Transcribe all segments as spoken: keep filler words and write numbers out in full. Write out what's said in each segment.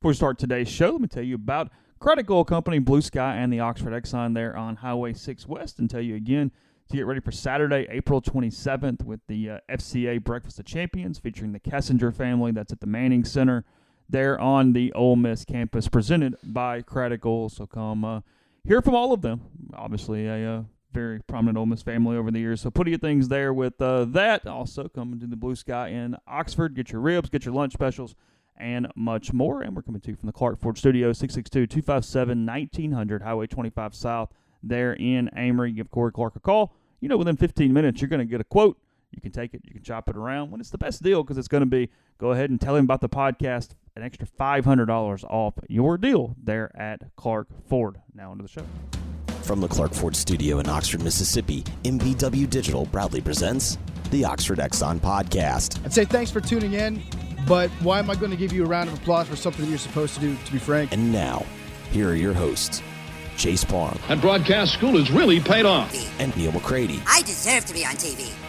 Before we start today's show, let me tell you about Credit Gold Company, Blue Sky, and the Oxford Exxon there on Highway six West, and tell you again to get ready for Saturday, April twenty-seventh with the uh, F C A Breakfast of Champions featuring the Kessinger family. That's at the Manning Center there on the Ole Miss campus, presented by Credit Gold. So come uh, hear from all of them. Obviously, a uh, very prominent Ole Miss family over the years. So plenty of things there with uh, that. Also coming to the Blue Sky in Oxford. Get your ribs, get your lunch specials, and much more. And we're coming to you from the Clark Ford Studio, six six two, two five seven, nineteen hundred, Highway twenty-five South there in Amory. Give Corey Clark a call. You know, within fifteen minutes, you're going to get a quote. You can take it. You can chop it around. When it's the best deal, because it's going to be, go ahead and tell him about the podcast, an extra five hundred dollars off your deal there at Clark Ford. Now onto the show. From the Clark Ford Studio in Oxford, Mississippi, M B W Digital proudly presents the Oxford Exxon Podcast. I'd say thanks for tuning in, but why am I going to give you a round of applause for something you're supposed to do, to be frank? And now, here are your hosts, Chase Parham. And broadcast school has really paid off. And Neil McCready. I deserve to be on T V.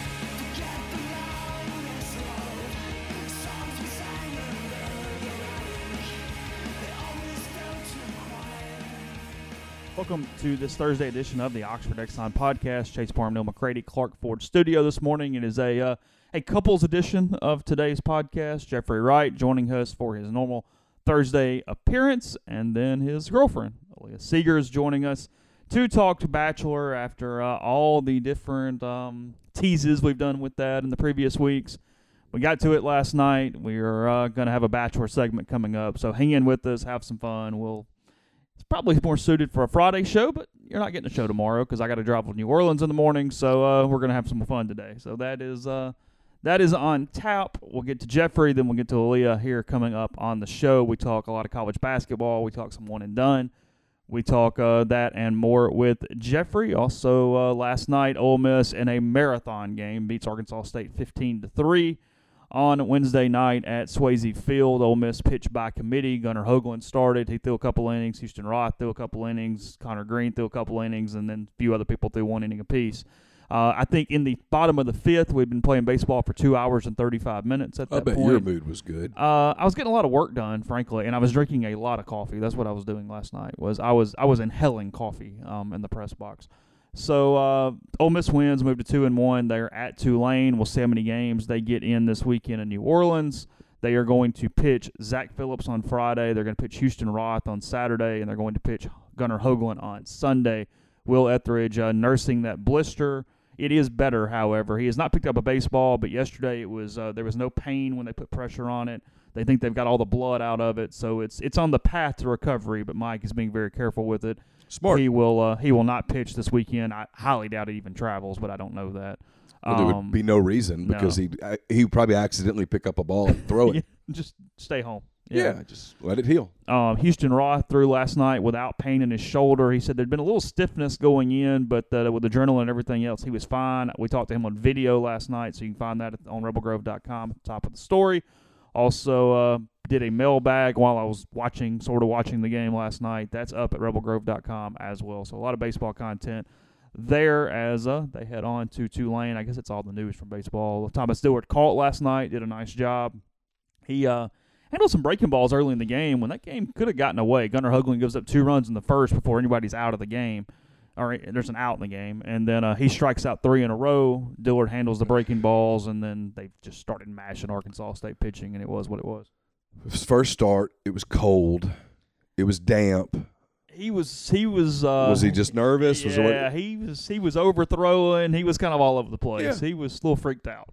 Welcome to this Thursday edition of the Oxford Exxon Podcast. Chase Parham, Neil McCready, Clark Ford Studio this morning. It is a uh, a couples edition of today's podcast. Jeffrey Wright joining us for his normal Thursday appearance, and then his girlfriend, Aaliyah Seeger, is joining us to talk to Bachelor after uh, all the different um, teases we've done with that in the previous weeks. We got to it last night. We are uh, going to have a Bachelor segment coming up, so hang in with us, have some fun. We'll It's probably more suited for a Friday show, but you're not getting a show tomorrow because I got to drive to New Orleans in the morning, so uh, we're going to have some fun today. So that is uh, that is on tap. We'll get to Jeffrey, then we'll get to Aaliyah here coming up on the show. We talk a lot of college basketball. We talk some one and done. We talk uh, that and more with Jeffrey. Also, uh, last night, Ole Miss in a marathon game beats Arkansas State fifteen to three. On Wednesday night at Swayze Field, Ole Miss pitched by committee. Gunnar Hoagland started. He threw a couple innings. Houston Roth threw a couple innings. Connor Green threw a couple innings, and then a few other people threw one inning apiece. Uh, I think in the bottom of the fifth, we've been playing baseball for two hours and thirty-five minutes at that I bet point. your mood was good. Uh, I was getting a lot of work done, frankly, and I was drinking a lot of coffee. That's what I was doing last night. Was I was I was inhaling coffee um, in the press box. So uh, Ole Miss wins, move to two and one. They're at Tulane. We'll see how many games they get in this weekend in New Orleans. They are going to pitch Zach Phillips on Friday. They're going to pitch Houston Roth on Saturday, and they're going to pitch Gunnar Hoagland on Sunday. Will Etheridge uh, nursing that blister. It is better, however. He has not picked up a baseball, but yesterday it was uh, there was no pain when they put pressure on it. They think they've got all the blood out of it, so it's it's on the path to recovery. But Mike is being very careful with it. Smart. He will uh, he will not pitch this weekend. I highly doubt he even travels, but I don't know that. Well, there Um, would be no reason because no. he he would probably accidentally pick up a ball and throw it. Yeah, just stay home. yeah. just let it heal. Um, Houston Roth threw last night without pain in his shoulder. He said there'd been a little stiffness going in, but uh, with adrenaline and everything else, he was fine. We talked to him on video last night, so you can find that on rebel grove dot com at the top of the story. Also uh, did a mailbag while I was watching, sort of watching the game last night. That's up at rebel grove dot com as well. So a lot of baseball content there as uh, they head on to Tulane. I guess it's all the news from baseball. Thomas Stewart caught last night, did a nice job. He uh, handled some breaking balls early in the game when that game could have gotten away. Gunnar Hoagland gives up two runs in the first before anybody's out of the game. All right, there's an out in the game, and then uh, he strikes out three in a row. Dillard handles the breaking balls, and then they just started mashing Arkansas State pitching, and it was what it was. His first start, it was cold. It was damp. He was he was uh, was he just nervous? Yeah, was it what? he was he was overthrowing. He was kind of all over the place. Yeah. He was a little freaked out.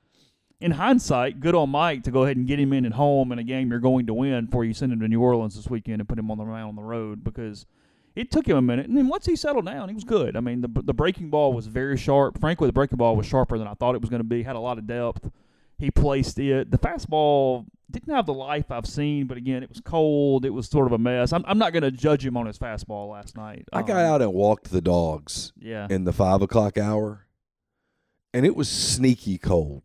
In hindsight, good on Mike to go ahead and get him in at home in a game you're going to win before you send him to New Orleans this weekend and put him on the mound on the road, because it took him a minute. And then once he settled down, he was good. I mean, the the breaking ball was very sharp. Frankly, the breaking ball was sharper than I thought it was going to be. Had a lot of depth. He placed it. The fastball didn't have the life I've seen, but again, it was cold. It was sort of a mess. I'm I'm not going to judge him on his fastball last night. I got Um, out and walked the dogs Yeah. in the five o'clock hour, and it was sneaky cold.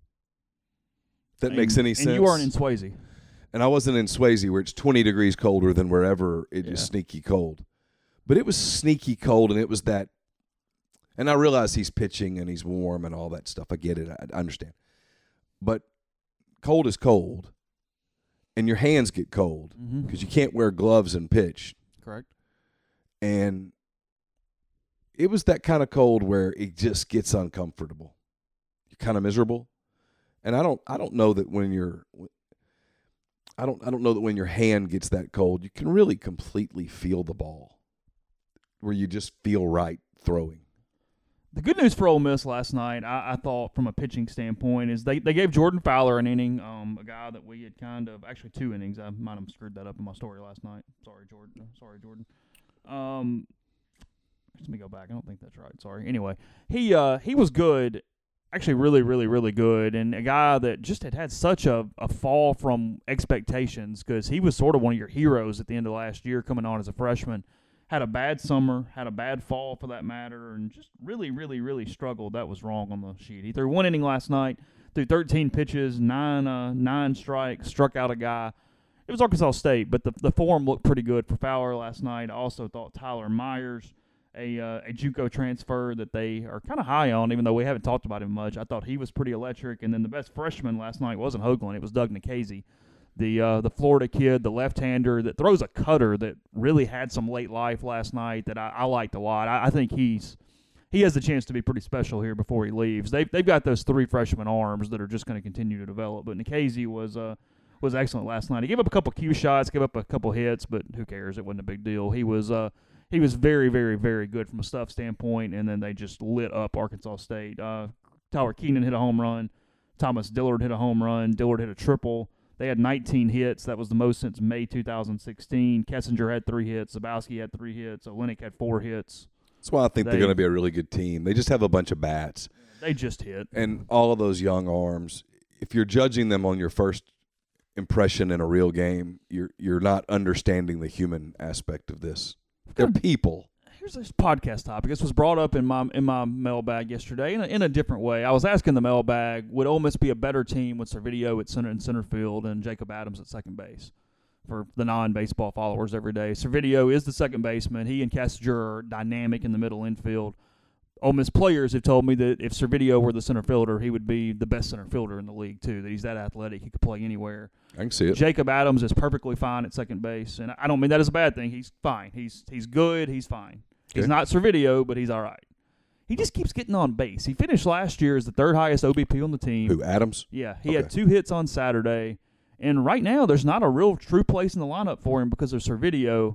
If that And- makes any sense. And you weren't in Swayze. And I wasn't in Swayze where it's twenty degrees colder than wherever it is Yeah. sneaky cold. But it was sneaky cold, and it was that. And I realize he's pitching and he's warm and all that stuff. I get it. I, I understand. But cold is cold. and your hands get cold because Mm-hmm. you can't wear gloves and pitch. Correct. And it was that kind of cold where it just gets uncomfortable. You're kind of miserable. And I don't I don't know that when you're I don't I don't know that when your hand gets that cold, you can really completely feel the ball. Where you just feel right throwing. The good news for Ole Miss last night, I, I thought, from a pitching standpoint, is they, they gave Jordan Fowler an inning, um, a guy that we had kind of – actually two innings. I might have screwed that up in my story last night. Sorry, Jordan. Sorry, Jordan. Um, let me go back. I don't think that's right. Sorry. Anyway, he uh, he was good, actually really, really, really good, and a guy that just had had such a, a fall from expectations because he was sort of one of your heroes at the end of last year coming on as a freshman. Had a bad summer, had a bad fall for that matter, and just really, really, really struggled. That was wrong on the sheet. He threw one inning last night, threw thirteen pitches, nine uh, nine strikes, struck out a guy. It was Arkansas State, but the the form looked pretty good for Fowler last night. I also thought Tyler Myers, a uh, a JUCO transfer that they are kind of high on, even though we haven't talked about him much. I thought he was pretty electric. And then the best freshman last night wasn't Hoagland. It was Doug Nikhazy. The uh, the Florida kid, the left-hander that throws a cutter that really had some late life last night that I, I liked a lot. I, I think he's he has a chance to be pretty special here before he leaves. They've they've got those three freshman arms that are just going to continue to develop. But Nikhazy was uh was excellent last night. He gave up a couple cue shots, gave up a couple hits, but who cares? It wasn't a big deal. He was uh he was very very very good from a stuff standpoint, and then they just lit up Arkansas State. Uh, Tyler Keenan hit a home run. Thomas Dillard hit a home run. Dillard hit a triple. They had nineteen hits. That was the most since May two thousand sixteen. Kessinger had three hits. Zabowski had three hits. Olenek had four hits. That's why I think They- they, are going to be a really good team. They just have a bunch of bats. They just hit. And all of those young arms, if you're judging them on your first impression in a real game, you're you're not understanding the human aspect of this. They're people. Here's this podcast topic. This was brought up in my in my mailbag yesterday in a, in a different way. I was asking the mailbag, would Ole Miss be a better team with Servideo at center and center field and Jacob Adams at second base? For the non-baseball followers every day, Servideo is the second baseman. He and Kessinger are dynamic in the middle infield. Ole Miss players have told me that if Servideo were the center fielder, he would be the best center fielder in the league, too, that he's that athletic. He could play anywhere. I can see it. Jacob Adams is perfectly fine at second base, and I don't mean that as a bad thing. He's fine. He's he's good. He's fine. He's Okay. not Servideo, but he's all right. He just keeps getting on base. He finished last year as the third highest O B P on the team. Who, Adams? Yeah, he Okay. had two hits on Saturday, and right now there's not a real true place in the lineup for him because of Servideo.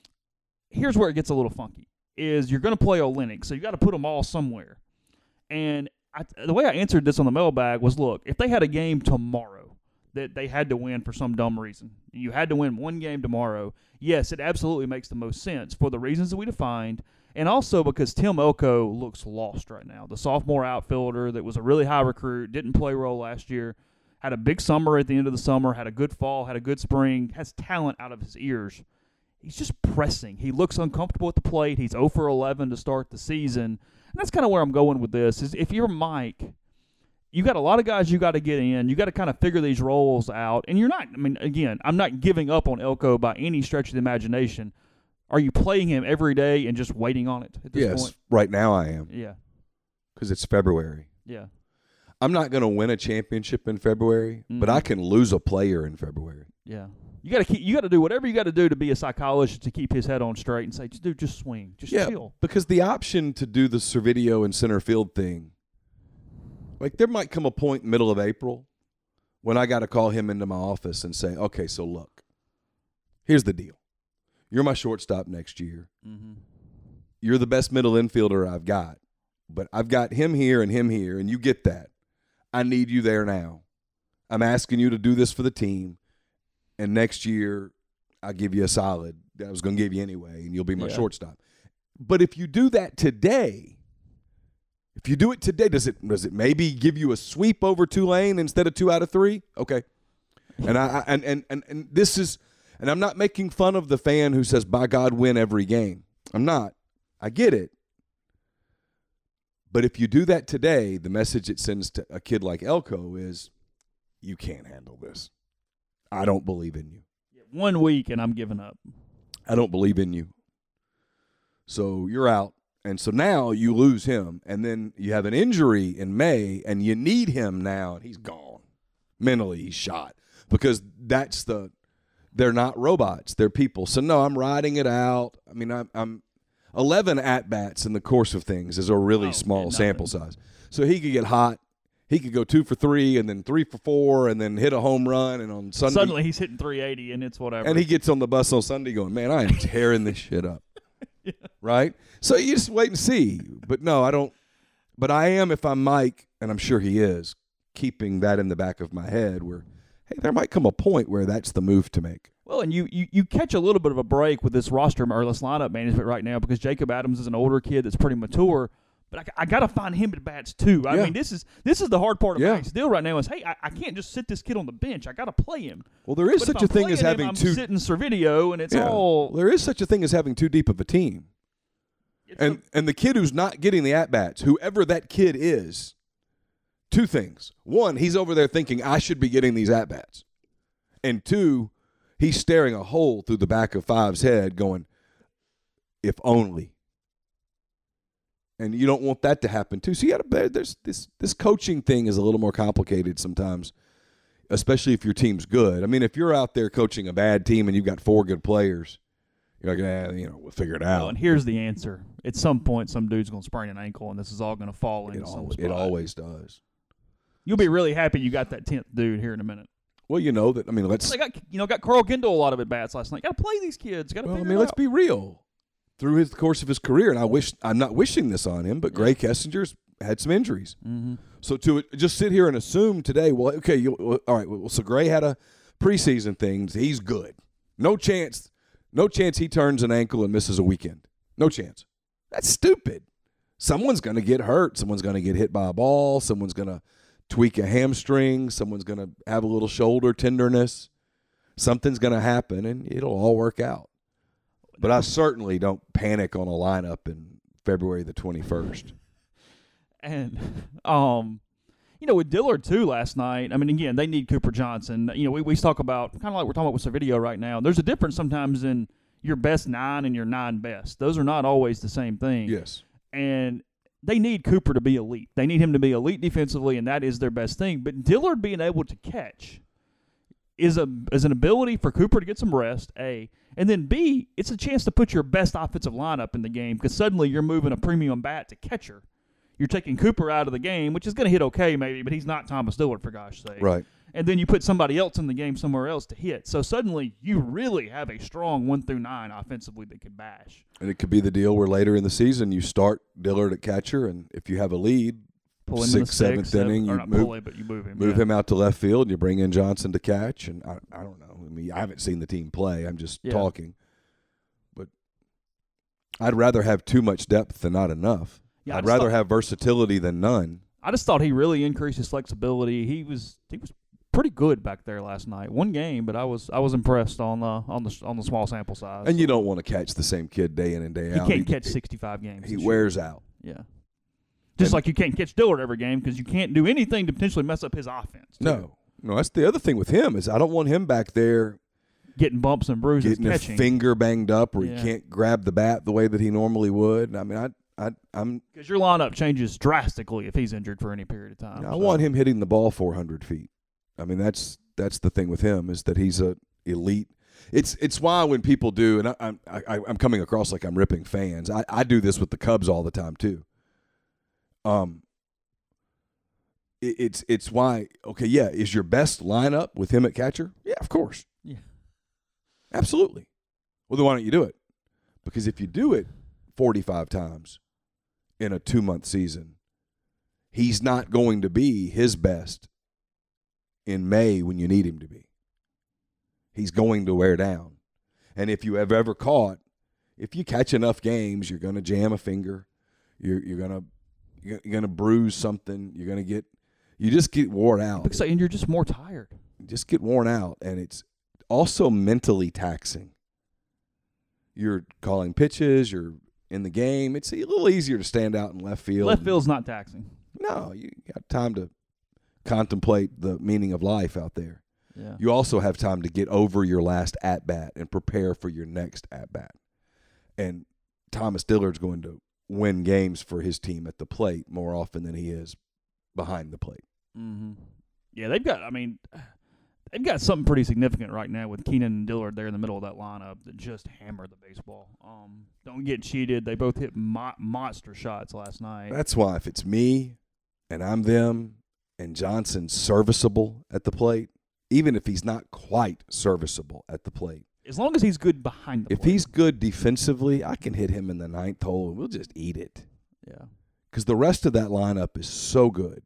Here's where it gets a little funky, is you're going to play Olenek, so you got to put them all somewhere. And I, the way I answered this on the mailbag was, look, if they had a game tomorrow that they had to win for some dumb reason, you had to win one game tomorrow, yes, it absolutely makes the most sense for the reasons that we defined, and also because Tim Elko looks lost right now. The sophomore outfielder that was a really high recruit, didn't play a role last year, had a big summer at the end of the summer, had a good fall, had a good spring, has talent out of his ears. He's just pressing. He looks uncomfortable at the plate. He's zero for eleven to start the season. And that's kind of where I'm going with this, is if you're Mike, you got a lot of guys you got to get in. You got to kind of figure these roles out. And you're not, I mean, again, I'm not giving up on Elko by any stretch of the imagination. Are you playing him every day and just waiting on it at this Yes, point? right now I am Yeah, because it's February. yeah. I'm not going to win a championship in February, but Mhm. I can lose a player in February. Yeah, you got to keep. You got to do whatever you got to do to be a psychologist to keep his head on straight and say, "Dude, just swing, just Yeah, chill." because the option to do the Servideo and center field thing, like there might come a point middle of April when I got to call him into my office and say, "Okay, so look, here's the deal. You're my shortstop next year. Mm-hmm. You're the best middle infielder I've got, but I've got him here and him here, and you get that. I need you there now. I'm asking you to do this for the team, and next year I'll give you a solid that I was going to give you anyway, and you'll be my Yeah. shortstop. But if you do that today, if you do it today, does it does it maybe give you a sweep over Tulane instead of two out of three? Okay. And I, I and, and and and this is, and I'm not making fun of the fan who says, "By God, win every game." I'm not. I get it. But if you do that today, the message it sends to a kid like Elko is, you can't handle this. I don't believe in you. One week and I'm giving up. I don't believe in you. So you're out. And so now you lose him. And then you have an injury in May, and you need him now, and he's gone. Mentally, he's shot. Because that's the they're not robots. They're people. So, no, I'm riding it out. I mean, I'm, I'm eleven at-bats in the course of things is a really Oh, small yeah, sample nothing. size. So he could get hot. He could go two for three and then three for four and then hit a home run. And on Sunday, Suddenly he's hitting three eighty, and it's whatever. and he gets on the bus on Sunday going, man, I am tearing this shit up. Yeah. Right? So you just wait and see. But, no, I don't. But I am, if I'm Mike, and I'm sure he is, keeping that in the back of my head where, hey, there might come a point where that's the move to make. Well, and you, you, you catch a little bit of a break with this roster or this lineup management right now because Jacob Adams is an older kid that's pretty mature. But I, I got to find him at bats too. I Yeah. mean, this is this is the hard part of Yeah. Mike's deal right now is, hey, I, I can't just sit this kid on the bench. I got to play him. Well, there is But such if a I'm thing as playing having him, I'm two. sitting Servideo, and it's Yeah. all. There is such a thing as having too deep of a team. It's And and the kid who's not getting the at-bats, whoever that kid is, two things. One, he's over there thinking, I should be getting these at-bats. And two, he's staring a hole through the back of Five's head going, if only. And you don't want that to happen too. So you got to there's this this coaching thing is a little more complicated sometimes, especially if your team's good. I mean, if you're out there coaching a bad team and you've got four good players, you're like, eh, you know, we'll figure it well, out. and here's the answer. At some point, some dude's going to sprain an ankle, and this is all going to fall It, into some al- spot. it always does. You'll be really happy you got that tenth dude here in a minute. Well, you know that. I mean, let's. They got you know got Carl Kendall a lot of at bats last night. Got to play these kids. Got to. Well, I figure mean, it let's out. be real. Through his the course of his career, and I wish I'm not wishing this on him, but Gray Kessinger's had some injuries. Mm-hmm. So to just sit here and assume today, well, okay, you, well, all right. Well, so Gray had a preseason thing. He's good. No chance. No chance he turns an ankle and misses a weekend. No chance. That's stupid. Someone's going to get hurt. Someone's going to get hit by a ball. Someone's going to tweak a hamstring. Someone's going to have a little shoulder tenderness. Something's going to happen, and it'll all work out. But I certainly don't panic on a lineup in February the twenty-first. And, um, you know, with Dillard, too, last night, I mean, again, they need Cooper Johnson. You know, we, we talk about, kind of like we're talking about with the video right now, there's a difference sometimes in your best nine and your nine best. Those are not always the same thing. Yes. And they need Cooper to be elite. They need him to be elite defensively, and that is their best thing. But Dillard being able to catch is a is an ability for Cooper to get some rest, A. And then, B, it's a chance to put your best offensive lineup in the game because suddenly you're moving a premium bat to catcher. You're taking Cooper out of the game, which is going to hit okay maybe, but he's not Thomas Dillard, for gosh sake. Right. And then you put somebody else in the game somewhere else to hit. So suddenly you really have a strong one through nine offensively that can bash. And it could be the deal where later in the season you start Dillard at catcher, and if you have a lead, Pull him in the sixth, seventh seventh, inning, or you not move, pull him, but you move him. move yeah. him out to left field, and you bring in Johnson to catch. And I, I don't know. I mean, I haven't seen the team play. I'm just Yeah. talking. But I'd rather have too much depth than not enough. Yeah, I I'd just rather thought- have versatility than none. I just thought he really increased his flexibility. He was he was pretty good back there last night. One game, but I was I was impressed on the on the on the small sample size. And you don't want to catch the same kid day in and day he out. can't catch sixty-five games. He this year. wears out. Yeah. Just like you can't catch Dillard every game because you can't do anything to potentially mess up his offense. too. No, no. That's the other thing with him is I don't want him back there Getting bumps and bruises, getting catching. a finger banged up, or Yeah. he can't grab the bat the way that he normally would. I mean, I, I, I'm. Because your lineup changes drastically if he's injured for any period of time. I so. want him hitting the ball four hundred feet. I mean, that's that's the thing with him is that he's a elite. It's it's why when people do, and I, I'm I, I'm coming across like I'm ripping fans. I, I do this with the Cubs all the time too. Um. It, it's it's why okay yeah is your best lineup with him at catcher? Yeah, of course. Yeah. Absolutely. Well, then why don't you do it? Because if you do it forty-five times in a two-month season, he's not going to be his best in May when you need him to be. He's going to wear down. And if you have ever caught, if you catch enough games, you're going to jam a finger. You're you're going to you're going to bruise something. You're going to get you just get worn out. Because and you're just more tired. You just get worn out, and it's also mentally taxing. You're calling pitches, you're in the game. It's a little easier to stand out in left field. Left field's not taxing. No, you got time to contemplate the meaning of life out there. Yeah. You also have time to get over your last at-bat and prepare for your next at-bat. And Thomas Dillard's going to win games for his team at the plate more often than he is behind the plate. Mm-hmm. Yeah, they've got, I mean, they've got something pretty significant right now with Keenan and Dillard there in the middle of that lineup that just hammer the baseball. Um, don't get cheated. They both hit mo- monster shots last night. That's why if it's me and I'm them and Johnson's serviceable at the plate, even if he's not quite serviceable at the plate, as long as he's good behind the if plate. he's good defensively, I can hit him in the ninth hole and we'll just eat it. Yeah. Because the rest of that lineup is so good.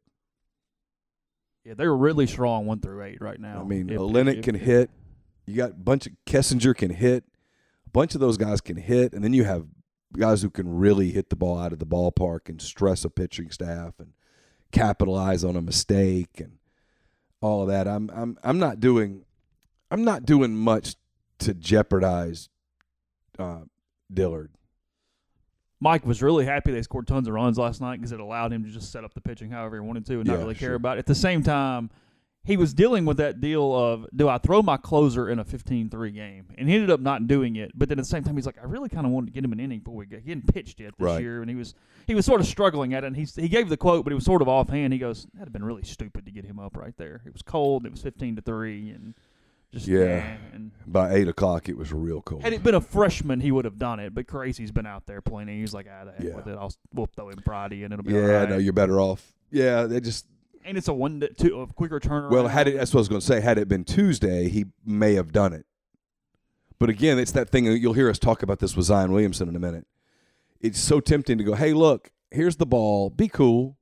Yeah, they're really strong one through eight right now. I mean, If- Olenek if- can if- hit. You got a bunch of Kessinger can hit. A bunch of those guys can hit. And then you have guys who can really hit the ball out of the ballpark and stress a pitching staff and capitalize on a mistake and all of that. I'm I'm I'm not doing I'm not doing much to jeopardize uh, Dillard. Mike was really happy they scored tons of runs last night because it allowed him to just set up the pitching however he wanted to and not Yeah, really care sure. about it. At the same time, he was dealing with that deal of, do I throw my closer in a fifteen three game? And he ended up not doing it. But then at the same time, he's like, I really kind of wanted to get him an inning before we get. He hadn't pitched yet this Right. year, and he was he was sort of struggling at it. And he he gave the quote, but he was sort of offhand. He goes, that'd have been really stupid to get him up right there. It was cold. It was fifteen to three, and just Yeah. nah, and By eight o'clock, it was real cold. had it been a freshman, he would have done it. But Crazy's been out there playing. And he's like, ah, the heck Yeah. with it. I'll we'll throw him Friday, and it'll be yeah, all right. no, you're better off. Yeah, they just And it's a one two a quicker turnaround. well, had it that's what I was going to say. Had it been Tuesday, he may have done it. But again, it's that thing. You'll hear us talk about this with Zion Williamson in a minute. It's so tempting to go, hey, look, here's the ball. Be cool.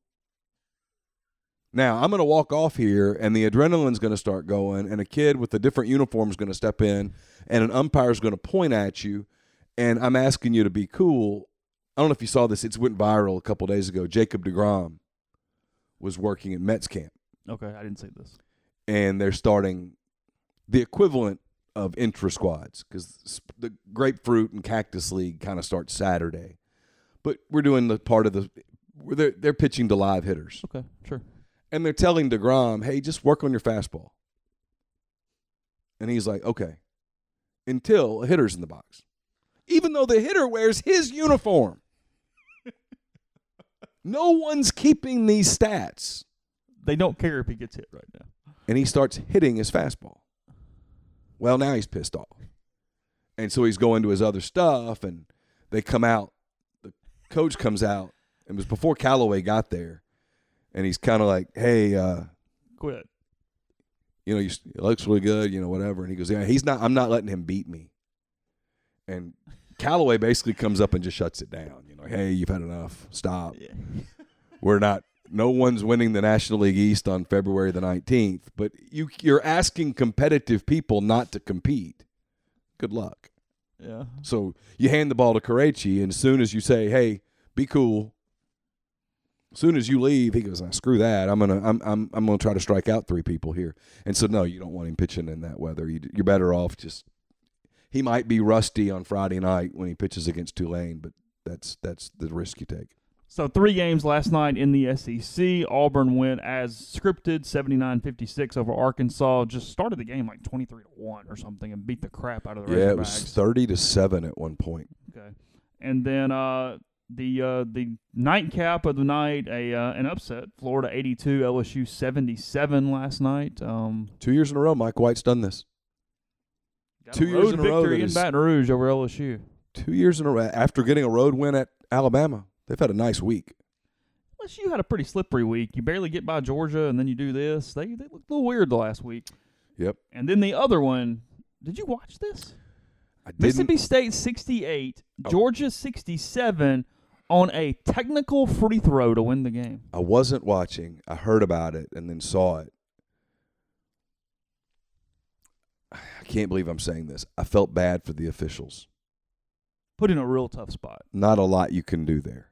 Now, I'm going to walk off here, and the adrenaline's going to start going, and a kid with a different uniform is going to step in, and an umpire is going to point at you, and I'm asking you to be cool. I don't know if you saw this. It went viral a couple days ago. Jacob deGrom was working at Mets camp, Okay, I didn't see this. and they're starting the equivalent of intra-squads because the Grapefruit and Cactus League kind of starts Saturday. But we're doing the part of the – they're, they're pitching to live hitters. Okay, sure. And they're telling DeGrom, hey, just work on your fastball. And he's like, okay, until a hitter's in the box. Even though the hitter wears his uniform. No one's keeping these stats. They don't care if he gets hit right now. And he starts hitting his fastball. Well, now he's pissed off. And so he's going to his other stuff, and they come out. The coach comes out. It was before Callaway got there. And he's kind of like, hey, uh, Quit. you know, you, it looks really good, you know, whatever. And he goes, yeah, he's not, I'm not letting him beat me. And Callaway basically comes up and just shuts it down. You know, hey, you've had enough. Stop. Yeah. We're not, no one's winning the National League East on February the nineteenth. But you, you're asking competitive people not to compete. Good luck. Yeah. So you hand the ball to Correchi, and as soon as you say, hey, be cool, as soon as you leave, he goes, nah, screw that. I'm gonna, I'm, I'm, I'm gonna try to strike out three people here. And so, no, you don't want him pitching in that weather. You, you're better off just. He might be rusty on Friday night when he pitches against Tulane, but that's that's the risk you take. So three games last night in the S E C. Auburn went as scripted, seventy-nine fifty-six over Arkansas. Just started the game like twenty-three to one or something and beat the crap out of the Razorbacks. Yeah, it was thirty to seven at one point. Okay. And then uh, the uh, the nightcap of the night, a uh, an upset. Florida eighty-two, L S U seventy-seven last night. Um, Two years in a row, Mike White's done this. got Two a years road in a row victory that in is- Baton Rouge over L S U. Two years in a row after getting a road win at Alabama. They've had a nice week. L S U had a pretty slippery week. You barely get by Georgia, and then you do this. They they looked a little weird the last week. Yep. And then the other one, did you watch this? I didn't. Mississippi State sixty-eight, Oh. Georgia sixty-seven on a technical free throw to win the game. I wasn't watching. I heard about it and then saw it. I can't believe I'm saying this. I felt bad for the officials. Put in a real tough spot. Not a lot you can do there.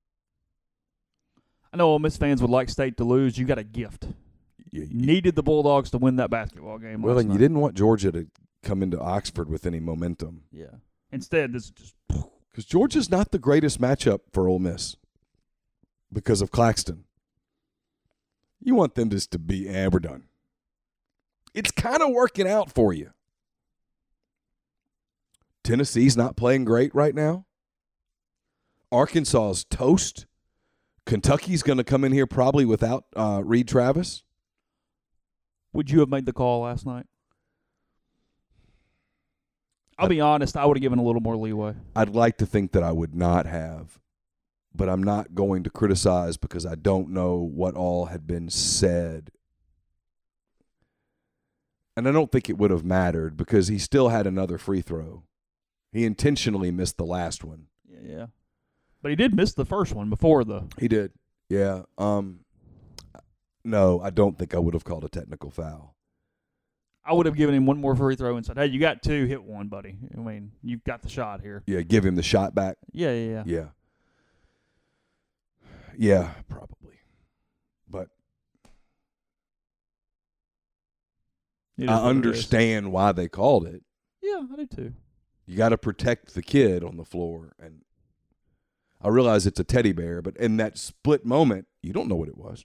I know Ole Miss fans would like State to lose. You got a gift. You, You needed the Bulldogs to win that basketball game. well, last and you night. didn't want Georgia to come into Oxford with any momentum. Yeah. Instead, this is just Because Georgia's not the greatest matchup for Ole Miss because of Claxton. You want them just to be, eh, we're done. It's kind of working out for you. Tennessee's not playing great right now. Arkansas's toast. Kentucky's going to come in here probably without uh, Reed Travis. Would you have made the call last night? I'll I- be honest, I would have given a little more leeway. I'd like to think that I would not have, but I'm not going to criticize because I don't know what all had been said. And I don't think it would have mattered because he still had another free throw. He intentionally missed the last one. Yeah, yeah. But he did miss the first one before the. He did. Yeah. Um, no, I don't think I would have called a technical foul. I would have given him one more free throw and said, "Hey, you got two, hit one, buddy. I mean, you've got the shot here." Yeah, give him the shot back. Yeah, yeah, yeah. Yeah. Yeah, probably. But It is I what it is. understand why they called it. Yeah, I do too. You got to protect the kid on the floor. And I realize it's a teddy bear, but in that split moment, you don't know what it was.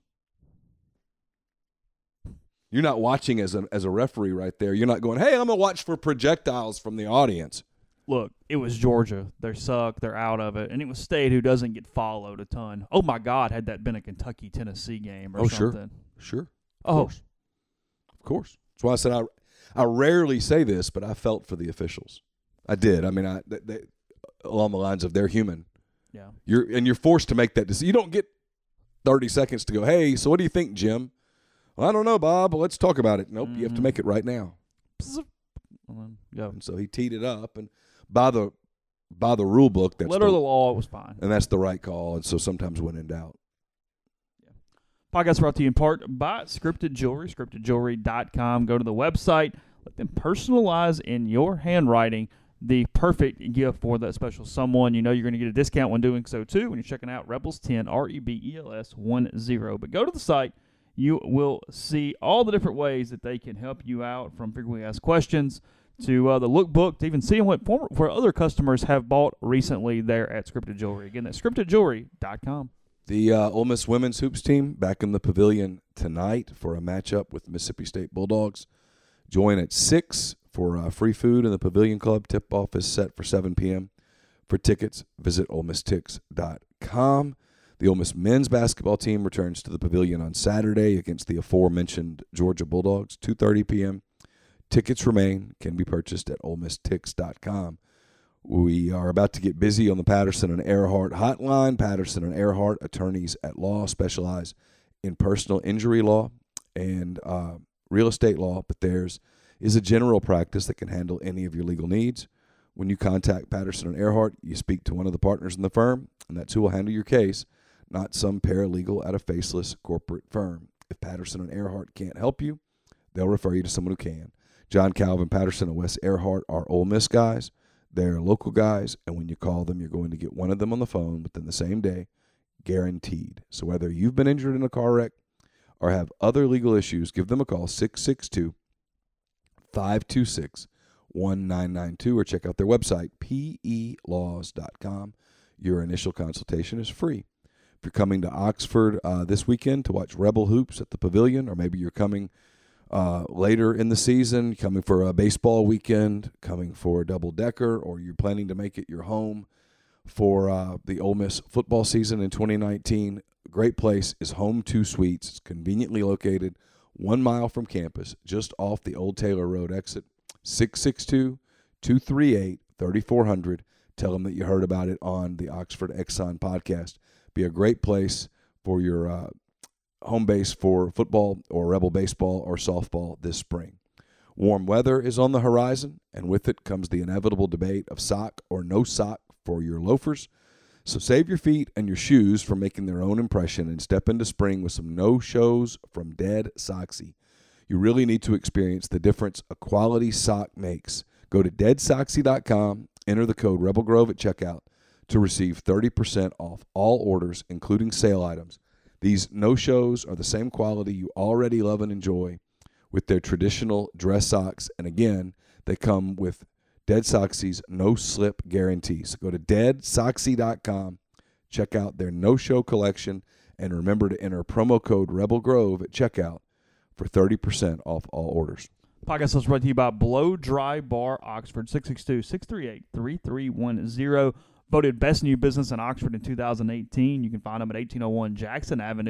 You're not watching as a, as a referee right there. You're not going, hey, I'm going to watch for projectiles from the audience. Look, it was Georgia. They suck. They're out of it. And it was State, who doesn't get followed a ton. Oh, my God, had that been a Kentucky-Tennessee game or Oh, sure. something. Sure. Of Oh. course. Of course. That's why I said I, I rarely say this, but I felt for the officials. I did. I mean, I they, they, along the lines of they're human. Yeah. You're and you're forced to make that decision. You don't get thirty seconds to go, hey, so what do you think, Jim? Well, I don't know, Bob. Well, let's talk about it. Nope, Mm-hmm. you have to make it right now. And go. And so he teed it up, and by the by the rule book, that's Letter of the, the law, it was fine. and that's the right call. And so sometimes when in doubt, Podcast brought to you in part by Scripted Jewelry, scripted jewelry dot com. Go to the website. Let them personalize in your handwriting the perfect gift for that special someone. You know you're going to get a discount when doing so, too, when you're checking out Rebels ten, R E B E L S one zero. But go to the site. You will see all the different ways that they can help you out, from frequently asked questions to uh, the lookbook, to even seeing what former, where other customers have bought recently there at Scripted Jewelry. Again, that's scripted jewelry dot com. the uh, Ole Miss women's hoops team back in the pavilion tonight for a matchup with Mississippi State Bulldogs. Join at six for uh, free food in the Pavilion Club. Tip-off is set for seven p.m. For tickets, visit ole miss tix dot com. The Ole Miss men's basketball team returns to the Pavilion on Saturday against the aforementioned Georgia Bulldogs, two thirty p.m. Tickets remain, can be purchased at ole miss tix dot com. We are about to get busy on the Patterson and Earhart hotline. Patterson and Earhart, attorneys at law, specialize in personal injury law and uh, real estate law, but theirs is a general practice that can handle any of your legal needs. When you contact Patterson and Earhart, you speak to one of the partners in the firm, and that's who will handle your case, not some paralegal at a faceless corporate firm. If Patterson and Earhart can't help you, they'll refer you to someone who can. John Calvin Patterson and Wes Earhart are Ole Miss guys. They're local guys, and when you call them, you're going to get one of them on the phone within the same day, guaranteed. So whether you've been injured in a car wreck or have other legal issues, give them a call, six six two, five two six, one nine nine two, or check out their website, p e laws dot com. Your initial consultation is free. If you're coming to Oxford uh, this weekend to watch Rebel Hoops at the Pavilion, or maybe you're coming uh, later in the season, coming for a baseball weekend, coming for a double-decker, or you're planning to make it your home for uh, the Ole Miss football season in twenty nineteen, a great place is Home two Suites. It's conveniently located one mile from campus, just off the Old Taylor Road exit. six six two, two three eight, three four zero zero. Tell them that you heard about it on the Oxford Exxon podcast. Be a great place for your uh, home base for football or Rebel baseball or softball this spring. Warm weather is on the horizon, and with it comes the inevitable debate of sock or no sock for your loafers. So save your feet and your shoes from making their own impression and step into spring with some no-shows from Dead Soxy. You really need to experience the difference a quality sock makes. Go to dead soxy dot com, enter the code Rebel Grove at checkout to receive thirty percent off all orders, including sale items. These no-shows are the same quality you already love and enjoy with their traditional dress socks. And again, they come with Dead Soxy's no-slip guarantee. So go to dead soxy dot com, check out their no-show collection, and remember to enter promo code Rebel Grove at checkout for thirty percent off all orders. Podcast is brought to you by Blow Dry Bar Oxford, six six two, six three eight, three three one zero. Voted Best New Business in Oxford in two thousand eighteen. You can find them at eighteen oh one Jackson Avenue.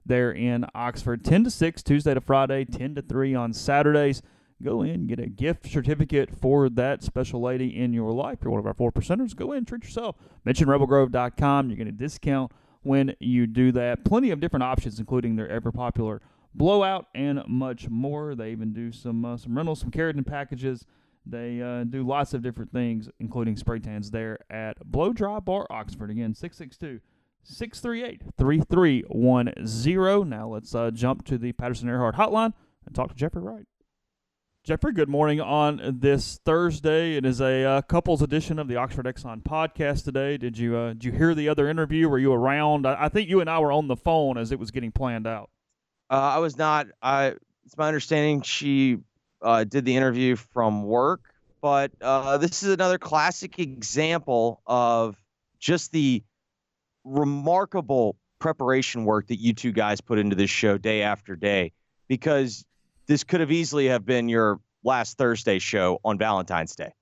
there in Oxford. ten to six Tuesday to Friday, ten to three on Saturdays. Go in, get a gift certificate for that special lady in your life. You're one of our four percenters. Go in, treat yourself. Mention rebel grove dot com. You're going to discount when you do that. Plenty of different options, including their ever-popular blowout and much more. They even do some uh, some rentals, some keratin packages. They uh, do lots of different things, including spray tans there at Blow Dry Bar Oxford. Again, six six two, six three eight, three three one zero. Now let's uh, jump to the Patterson-Earhart hotline and talk to Jeffrey Wright. Jeffrey, good morning on this Thursday. It is a uh, couples edition of the Oxford Exxon podcast today. Did you uh, did you hear the other interview? Were you around? I, I think you and I were on the phone as it was getting planned out. Uh, I was not. I, it's my understanding she uh, did the interview from work, but uh, this is another classic example of just the remarkable preparation work that you two guys put into this show day after day, because this could have easily have been your last Thursday show on Valentine's Day.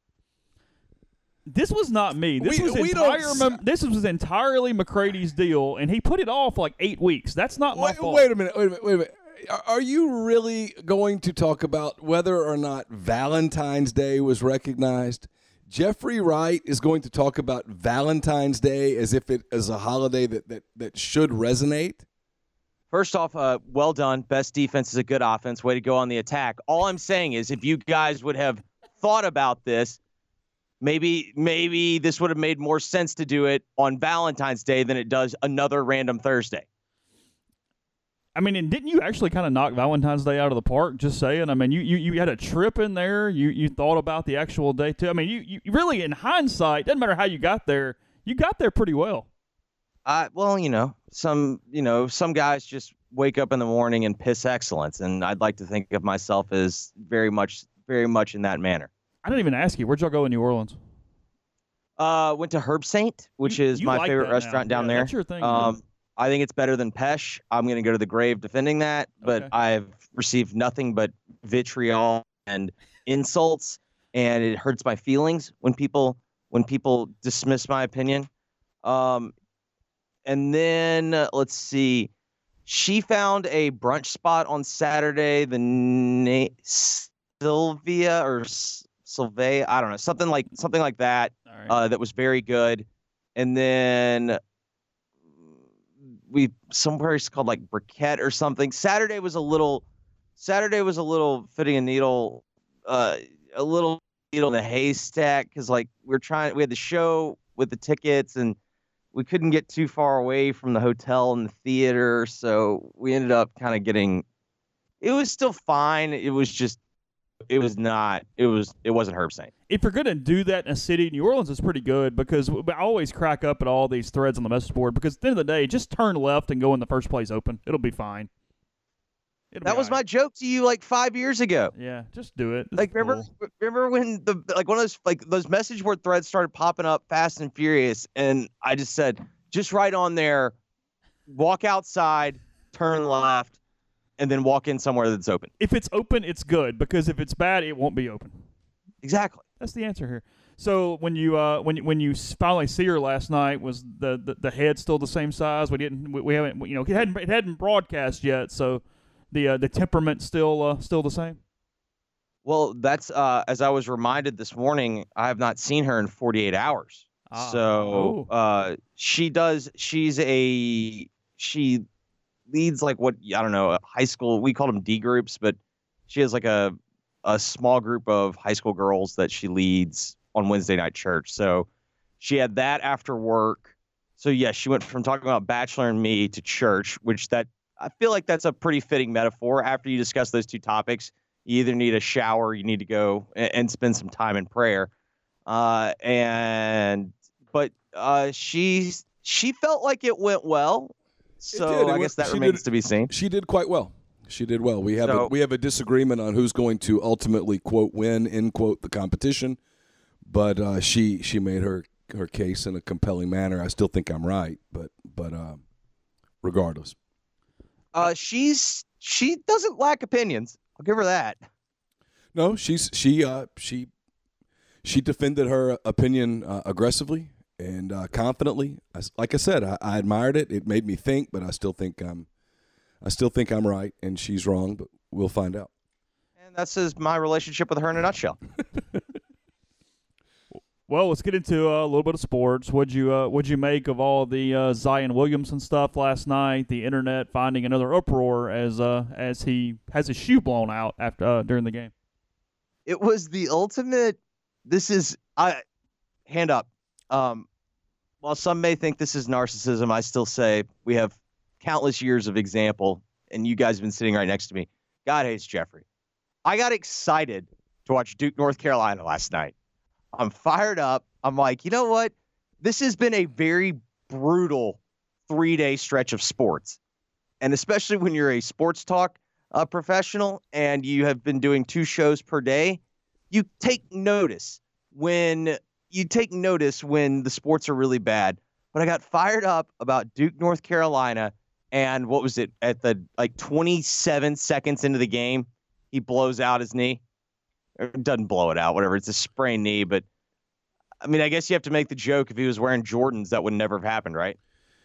This was not me. This We- was we entire. don't- This was entirely McCrady's deal, and he put it off like eight weeks. That's not my Wait, fault. wait a minute. Wait a minute. Wait a minute. Are- Are you really going to talk about whether or not Valentine's Day was recognized? Jeffrey Wright is going to talk about Valentine's Day as if it is a holiday that, that, that should resonate? First off, uh, well done. Best defense is a good offense. Way to go on the attack. All I'm saying is if you guys would have thought about this, maybe maybe this would have made more sense to do it on Valentine's Day than it does another random Thursday. I mean, and didn't you actually kind of knock Valentine's Day out of the park? Just saying. I mean, you, you, you had a trip in there. You you thought about the actual day, too. I mean, you, you really, in hindsight, doesn't matter how you got there, you got there pretty well. Uh, well, you know, some you know some guys just wake up in the morning and piss excellence, and I'd like to think of myself as very much, very much in that manner. I didn't even ask you. Where'd y'all go in New Orleans? Uh, went to Herb Saint, which You- is you my like favorite that now. restaurant down Yeah, there. that's your thing, Um, man. I think it's better than Pesh. I'm going to go to the grave defending that, but Okay. I've received nothing but vitriol and insults, and it hurts my feelings when people when people dismiss my opinion. Um, and then uh, let's see, she found a brunch spot on Saturday, the na- Sylvia or S- Sylvia, I don't know, something like something like that. All right. Uh, that was very good. And then we somewhere it's called like Briquette or something. Saturday was a little Saturday was a little fitting a needle, uh, a little needle in the haystack, because like we we're trying, we had the show with the tickets and we couldn't get too far away from the hotel and the theater, so we ended up kind of getting. It was still fine. It was just. It was not. It was. It wasn't Herb Saint. If you're going to do that in a city, New Orleans is pretty good, because I always crack up at all these threads on the message board, because at the end of the day, just turn left and go in the first place open. It'll be fine. It'll That be was all my right. joke to you like five years ago. Yeah, just do it. It's Like remember, cool. remember when the like one of those like those message board threads started popping up fast and furious, and I just said, just right on there, walk outside, turn left, and then walk in somewhere that's open. If it's open, it's good, because if it's bad, it won't be open. Exactly. That's the answer here. So when you uh, when when you finally see her last night, was the, the, the head still the same size? We didn't we, we haven't you know it hadn't it hadn't broadcast yet, so the uh, the temperament still uh, still the same. Well, that's uh, as I was reminded this morning. I have not seen her in forty-eight hours. Ah. So Oh. uh, she does. She's a she leads like what I don't know a high school. We call them D groups, but she has like a a small group of high school girls that she leads on Wednesday night church. So she had that after work. So yes, she went from talking about Bachelor and Me to church, which that I feel like that's a pretty fitting metaphor. After you discuss those two topics, you either need a shower, you need to go and, and spend some time in prayer. Uh, and but uh, she she felt like it went well. So did. It I went- guess that she remains did- to be seen. She did quite well. She did well. We have a, So- we have a disagreement on who's going to ultimately quote win end quote the competition, but uh, she she made her her case in a compelling manner. I still think I'm right, but but uh, regardless, Uh, she's she doesn't lack opinions. I'll give her that. no, she's she uh, she she defended her opinion uh, aggressively and uh, confidently. I, like I said, I, I admired it. It made me think, but I still think I'm I still think I'm right and she's wrong, but we'll find out. And that's just my relationship with her in a nutshell. Well, let's get into uh, a little bit of sports. What'd you uh, what'd you make of all the uh, Zion Williamson stuff last night? The internet finding another uproar as uh, as he has his shoe blown out after uh, during the game. It was the ultimate. This is I hand up. Um, while some may think this is narcissism, I still say we have countless years of example, and you guys have been sitting right next to me. God hates Jeffrey. I got excited to watch Duke, North Carolina last night. I'm fired up. I'm like, you know what? This has been a very brutal three-day stretch of sports. And especially when you're a sports talk uh, professional and you have been doing two shows per day, you take notice when you take notice when the sports are really bad. But I got fired up about Duke, North Carolina, and what was it? At the like twenty-seven seconds into the game, he blows out his knee. It doesn't blow it out, whatever. It's a sprained knee, but I mean, I guess you have to make the joke. If he was wearing Jordans, that would never have happened, right?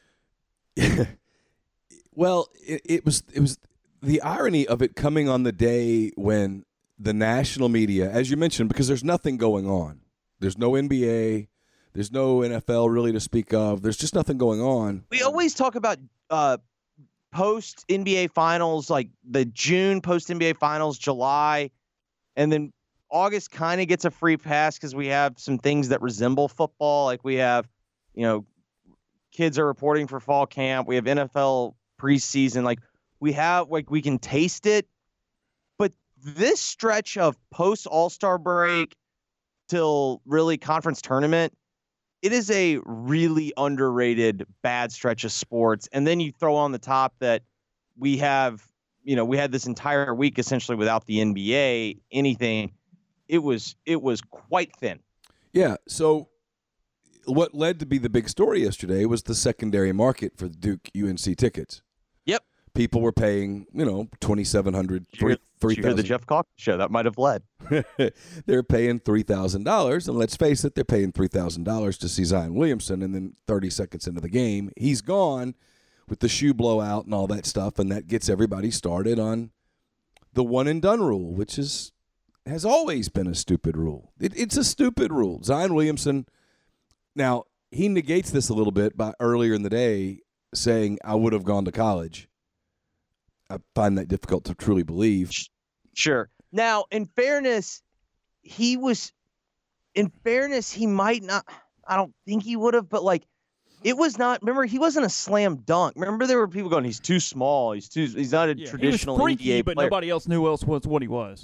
Well, it, it was it was the irony of it coming on the day when the national media, as you mentioned, because there's nothing going on. There's no N B A. There's no N F L really to speak of. There's just nothing going on. We always talk about uh, post N B A finals, like the June post N B A finals, July, and then August kind of gets a free pass because we have some things that resemble football. Like we have, you know, kids are reporting for fall camp. We have N F L preseason. Like we have, like we can taste it. But this stretch of post All-Star break till really conference tournament, it is a really underrated bad stretch of sports. And then you throw on the top that we have, you know, we had this entire week essentially without the N B A, anything. It was it was quite thin. Yeah. So what led to be the big story yesterday was the secondary market for the Duke U N C tickets. Yep. People were paying, you know, twenty-seven hundred dollars, three thousand dollars. The Jeff Calkins show that might have led. They're paying three thousand dollars, and let's face it, they're paying three thousand dollars to see Zion Williamson, and then thirty seconds into the game, he's gone with the shoe blowout and all that stuff, and that gets everybody started on the one and done rule, which is has always been a stupid rule. It, it's a stupid rule. Zion Williamson, now, he negates this a little bit by earlier in the day saying, I would have gone to college. I find that difficult to truly believe. Sure. Now, in fairness, he was, in fairness, he might not, I don't think he would have, but like, it was not, remember, he wasn't a slam dunk. Remember, there were people going, he's too small. He's too, he's not a yeah, traditional he was freaky, N B A but player. nobody else knew else was what he was.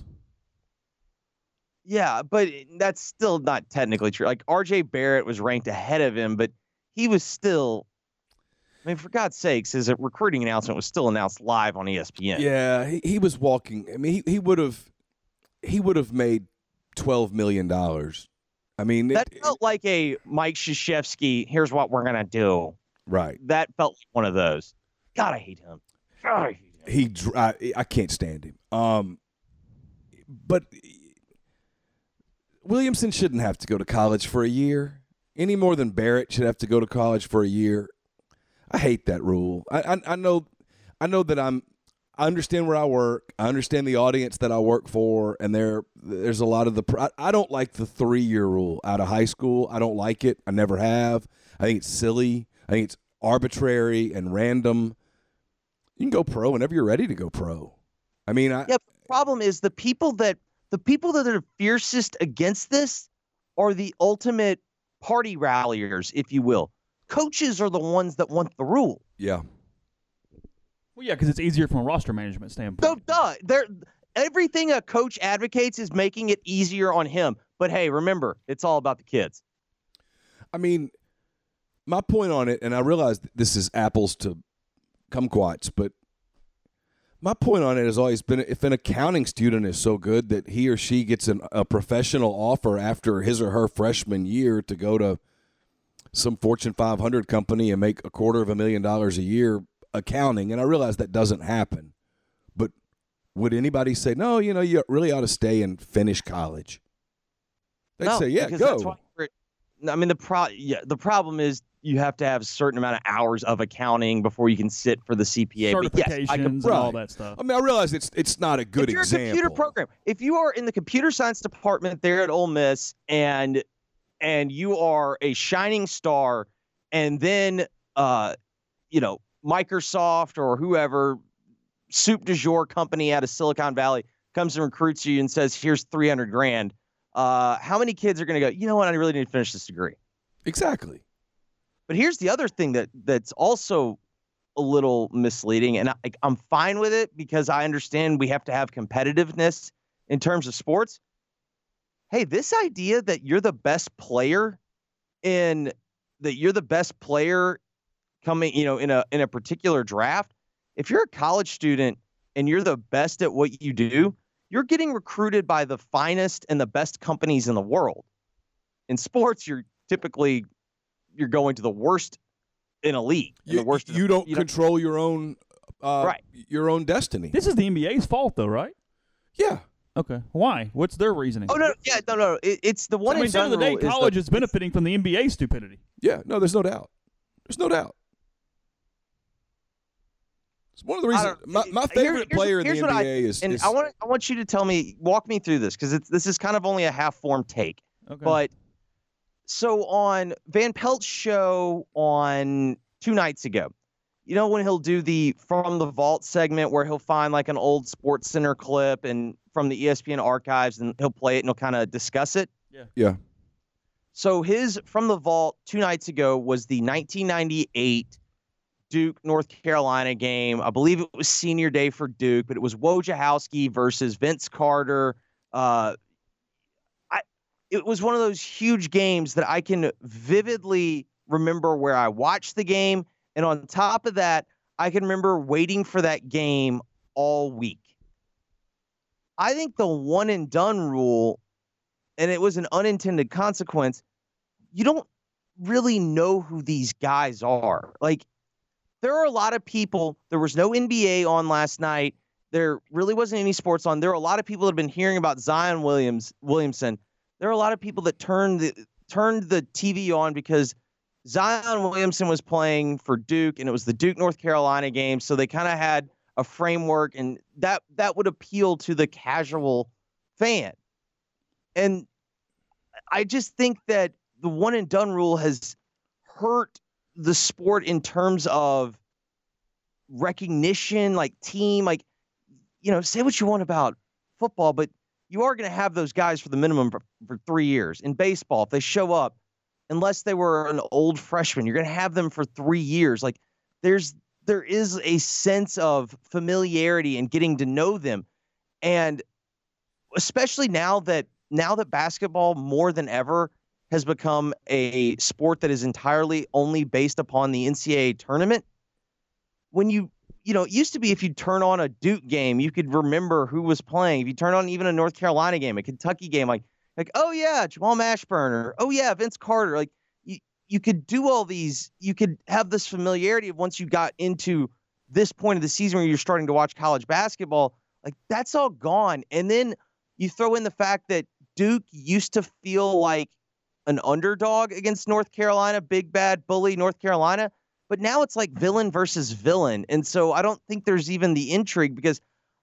Yeah, but that's still not technically true. Like, R J Barrett was ranked ahead of him, but he was still, I mean, for God's sakes, his recruiting announcement was still announced live on E S P N. Yeah, he, he was walking. I mean, he, he would have he would have made twelve million dollars. I mean, that it, felt like a Mike Krzyzewski, here's what we're going to do. Right. That felt like one of those. God, I hate him. God, I hate him. He, I, I can't stand him. Um, but Williamson shouldn't have to go to college for a year any more than Barrett should have to go to college for a year. I hate that rule. I, I, I know, I know that I'm. I understand where I work. I understand the audience that I work for, and there, there's a lot of the. I, I don't like the three-year rule out of high school. I don't like it. I never have. I think it's silly. I think it's arbitrary and random. You can go pro whenever you're ready to go pro. I mean, I, yeah. The problem is the people that the people that are fiercest against this are the ultimate party ralliers, if you will. Coaches are the ones that want the rule. Yeah. Well, yeah, because it's easier from a roster management standpoint. So, duh. They're, everything a coach advocates is making it easier on him. But, hey, remember, it's all about the kids. I mean, my point on it, and I realize this is apples to kumquats, but my point on it has always been if an accounting student is so good that he or she gets an, a professional offer after his or her freshman year to go to some Fortune five hundred company and make a quarter of a million dollars a year accounting, and I realize that doesn't happen, but would anybody say, no, you know, you really ought to stay and finish college? They'd no, say, yeah, because go. That's why I mean, the, pro- yeah, the problem is you have to have a certain amount of hours of accounting before you can sit for the C P A. Certifications But yes, I can, and all that stuff. I mean, I realize it's it's not a good if you're example. a computer program, if you are in the computer science department there at Ole Miss and and you are a shining star, and then uh, you know, Microsoft or whoever, soup du jour company out of Silicon Valley comes and recruits you and says, here's three hundred grand. Uh, how many kids are going to go, you know what, I really need to finish this degree? Exactly. But here's the other thing that that's also a little misleading, and I, I'm fine with it because I understand we have to have competitiveness in terms of sports. Hey, this idea that you're the best player in that you're the best player coming, you know, in a in a particular draft. If you're a college student and you're the best at what you do, you're getting recruited by the finest and the best companies in the world. In sports, you're typically you're going to the worst in a league. In You, the worst you the, don't you control your own uh, Right. your own destiny. This is the N B A's fault, though, right? Yeah. Okay. Why? What's their reasoning? Oh no, yeah, no, no. It, it's the one. I mean, and at the end of the done day, rule is college the- is benefiting from the N B A stupidity. Yeah. No, there's no doubt. There's no doubt. It's one of the I reasons. don't- My, my here- favorite here's- player in here's the what N B I- A is. And is I want I want you to tell me, walk me through this because it's this is kind of only a half formed take. Okay. But so on Van Pelt's show on two nights ago, you know when he'll do the From the Vault segment where he'll find like an old Sports Center clip and from the E S P N archives and he'll play it and he'll kind of discuss it. Yeah. So his From the Vault two nights ago was the nineteen ninety-eight Duke North Carolina game. I believe it was senior day for Duke, but it was Wojciechowski versus Vince Carter. Uh, I it was one of those huge games that I can vividly remember where I watched the game, and on top of that, I can remember waiting for that game all week. I think the one and done rule, and it was an unintended consequence, you don't really know who these guys are. Like, there are a lot of people, there was no N B A on last night. There really wasn't any sports on. There are a lot of people that have been hearing about Zion Williams Williamson. There are a lot of people that turned the turned the T V on because Zion Williamson was playing for Duke, and it was the Duke North Carolina game. So they kind of had a framework, and that that would appeal to the casual fan. And I just think that the one and done rule has hurt the sport in terms of recognition, like team, like, you know, say what you want about football, but you are going to have those guys for the minimum for, for three years. In baseball, if they show up, unless they were an old freshman, you're going to have them for three years. Like, there's there is a sense of familiarity and getting to know them. And especially now that now that basketball more than ever has become a sport that is entirely only based upon the N C double A tournament. When you, you know, it used to be if you turn on a Duke game, you could remember who was playing. If you turn on even a North Carolina game, a Kentucky game, like, like, oh yeah, Jamal Mashburn, or oh yeah, Vince Carter. Like, you, you could do all these, you could have this familiarity of once you got into this point of the season where you're starting to watch college basketball, like that's all gone. And then you throw in the fact that Duke used to feel like an underdog against North Carolina, big bad bully North Carolina, but now it's like villain versus villain. And so I don't think there's even the intrigue because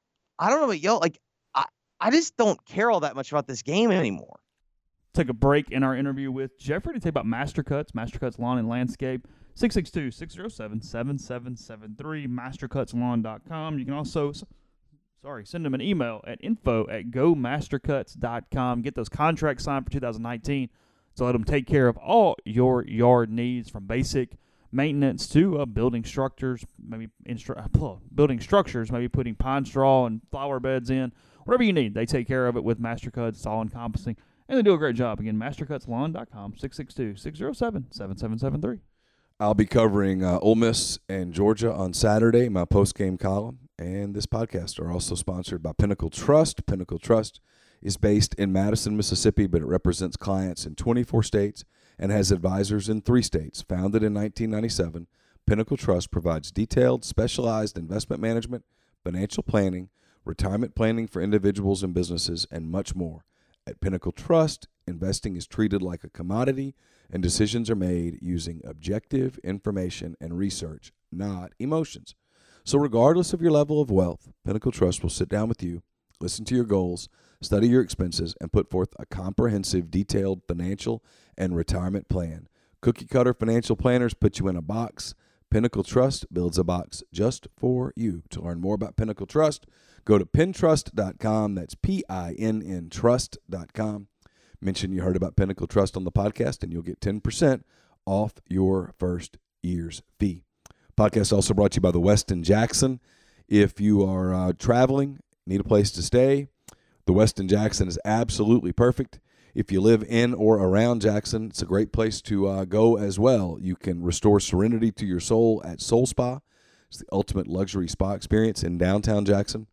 I don't know about y'all, like I, I just don't care all that much about this game anymore. Take a break in our interview with Jeffrey to talk about Mastercuts, Mastercuts Lawn and Landscape, six six two, six zero seven, seven seven seven three, mastercuts lawn dot com. You can also, sorry, send them an email at info at go mastercuts dot com. Get those contracts signed for two thousand nineteen. So let them take care of all your yard needs, from basic maintenance to uh, building structures, maybe instru- building structures, maybe putting pine straw and flower beds in. Whatever you need, they take care of it with Mastercuts. It's all encompassing, and they do a great job. Again, mastercuts lawn dot com, six six two, six zero seven, seven seven seven three. I'll be covering uh, Ole Miss and Georgia on Saturday, my post-game column, and this podcast are also sponsored by Pinnacle Trust. Pinnacle Trust is based in Madison, Mississippi, but it represents clients in twenty-four states and has advisors in three states. Founded in nineteen ninety-seven, Pinnacle Trust provides detailed, specialized investment management, financial planning, retirement planning for individuals and businesses, and much more. At Pinnacle Trust, investing is treated like a commodity, and decisions are made using objective information and research, not emotions. So regardless of your level of wealth, Pinnacle Trust will sit down with you, listen to your goals, study your expenses, and put forth a comprehensive, detailed financial and retirement plan. Cookie-cutter financial planners put you in a box. Pinnacle Trust builds a box just for you. To learn more about Pinnacle Trust, go to pintrust dot com. That's P I N N trust dot com. Mention you heard about Pinnacle Trust on the podcast, and you'll get ten percent off your first year's fee. Podcast also brought to you by the Westin Jackson. If you are uh, traveling, need a place to stay, the Westin Jackson is absolutely perfect. If you live in or around Jackson, it's a great place to uh, go as well. You can restore serenity to your soul at Soul Spa. It's the ultimate luxury spa experience in downtown Jackson.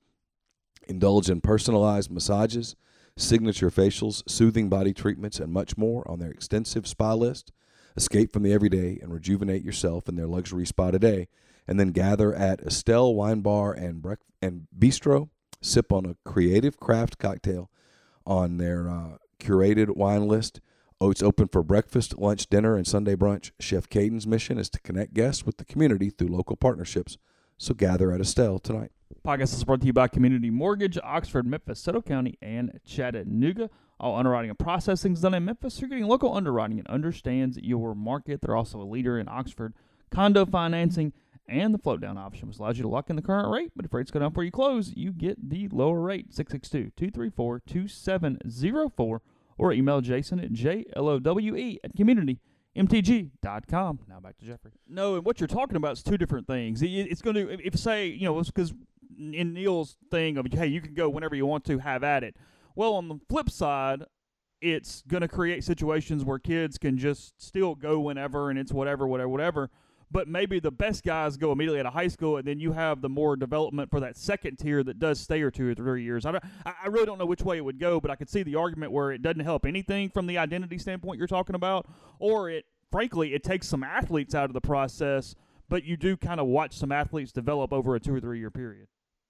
Indulge in personalized massages, signature facials, soothing body treatments, and much more on their extensive spa list. Escape from the everyday and rejuvenate yourself in their luxury spa today. And then gather at Estelle Wine Bar and, Brec- and Bistro. Sip on a creative craft cocktail on their uh, curated wine list. Oh, it's open for breakfast, lunch, dinner, and Sunday brunch. Chef Caden's mission is to connect guests with the community through local partnerships. So gather at Estelle tonight. Podcast is brought to you by Community Mortgage, Oxford, Memphis, Soto County, and Chattanooga. All underwriting and processing is done in Memphis. You're getting local underwriting and understands your market. They're also a leader in Oxford condo financing and the float down option, which allows you to lock in the current rate. But if rates go down before you close, you get the lower rate. six six two, two three four, two seven zero four or email Jason at J L O W E at community M T G dot com. Now back to Jeffrey. No, and what you're talking about is two different things. It, it's going to, if say, you know, because in Neil's thing of, hey, you can go whenever you want to, have at it. Well, on the flip side, it's going to create situations where kids can just still go whenever, and it's whatever, whatever, whatever. But maybe the best guys go immediately out of high school, and then you have the more development for that second tier that does stay or two or three years. I, don't, I really don't know which way it would go, but I could see the argument where it doesn't help anything from the identity standpoint you're talking about, or it, frankly, it takes some athletes out of the process, but you do kind of watch some athletes develop over a two or three year period.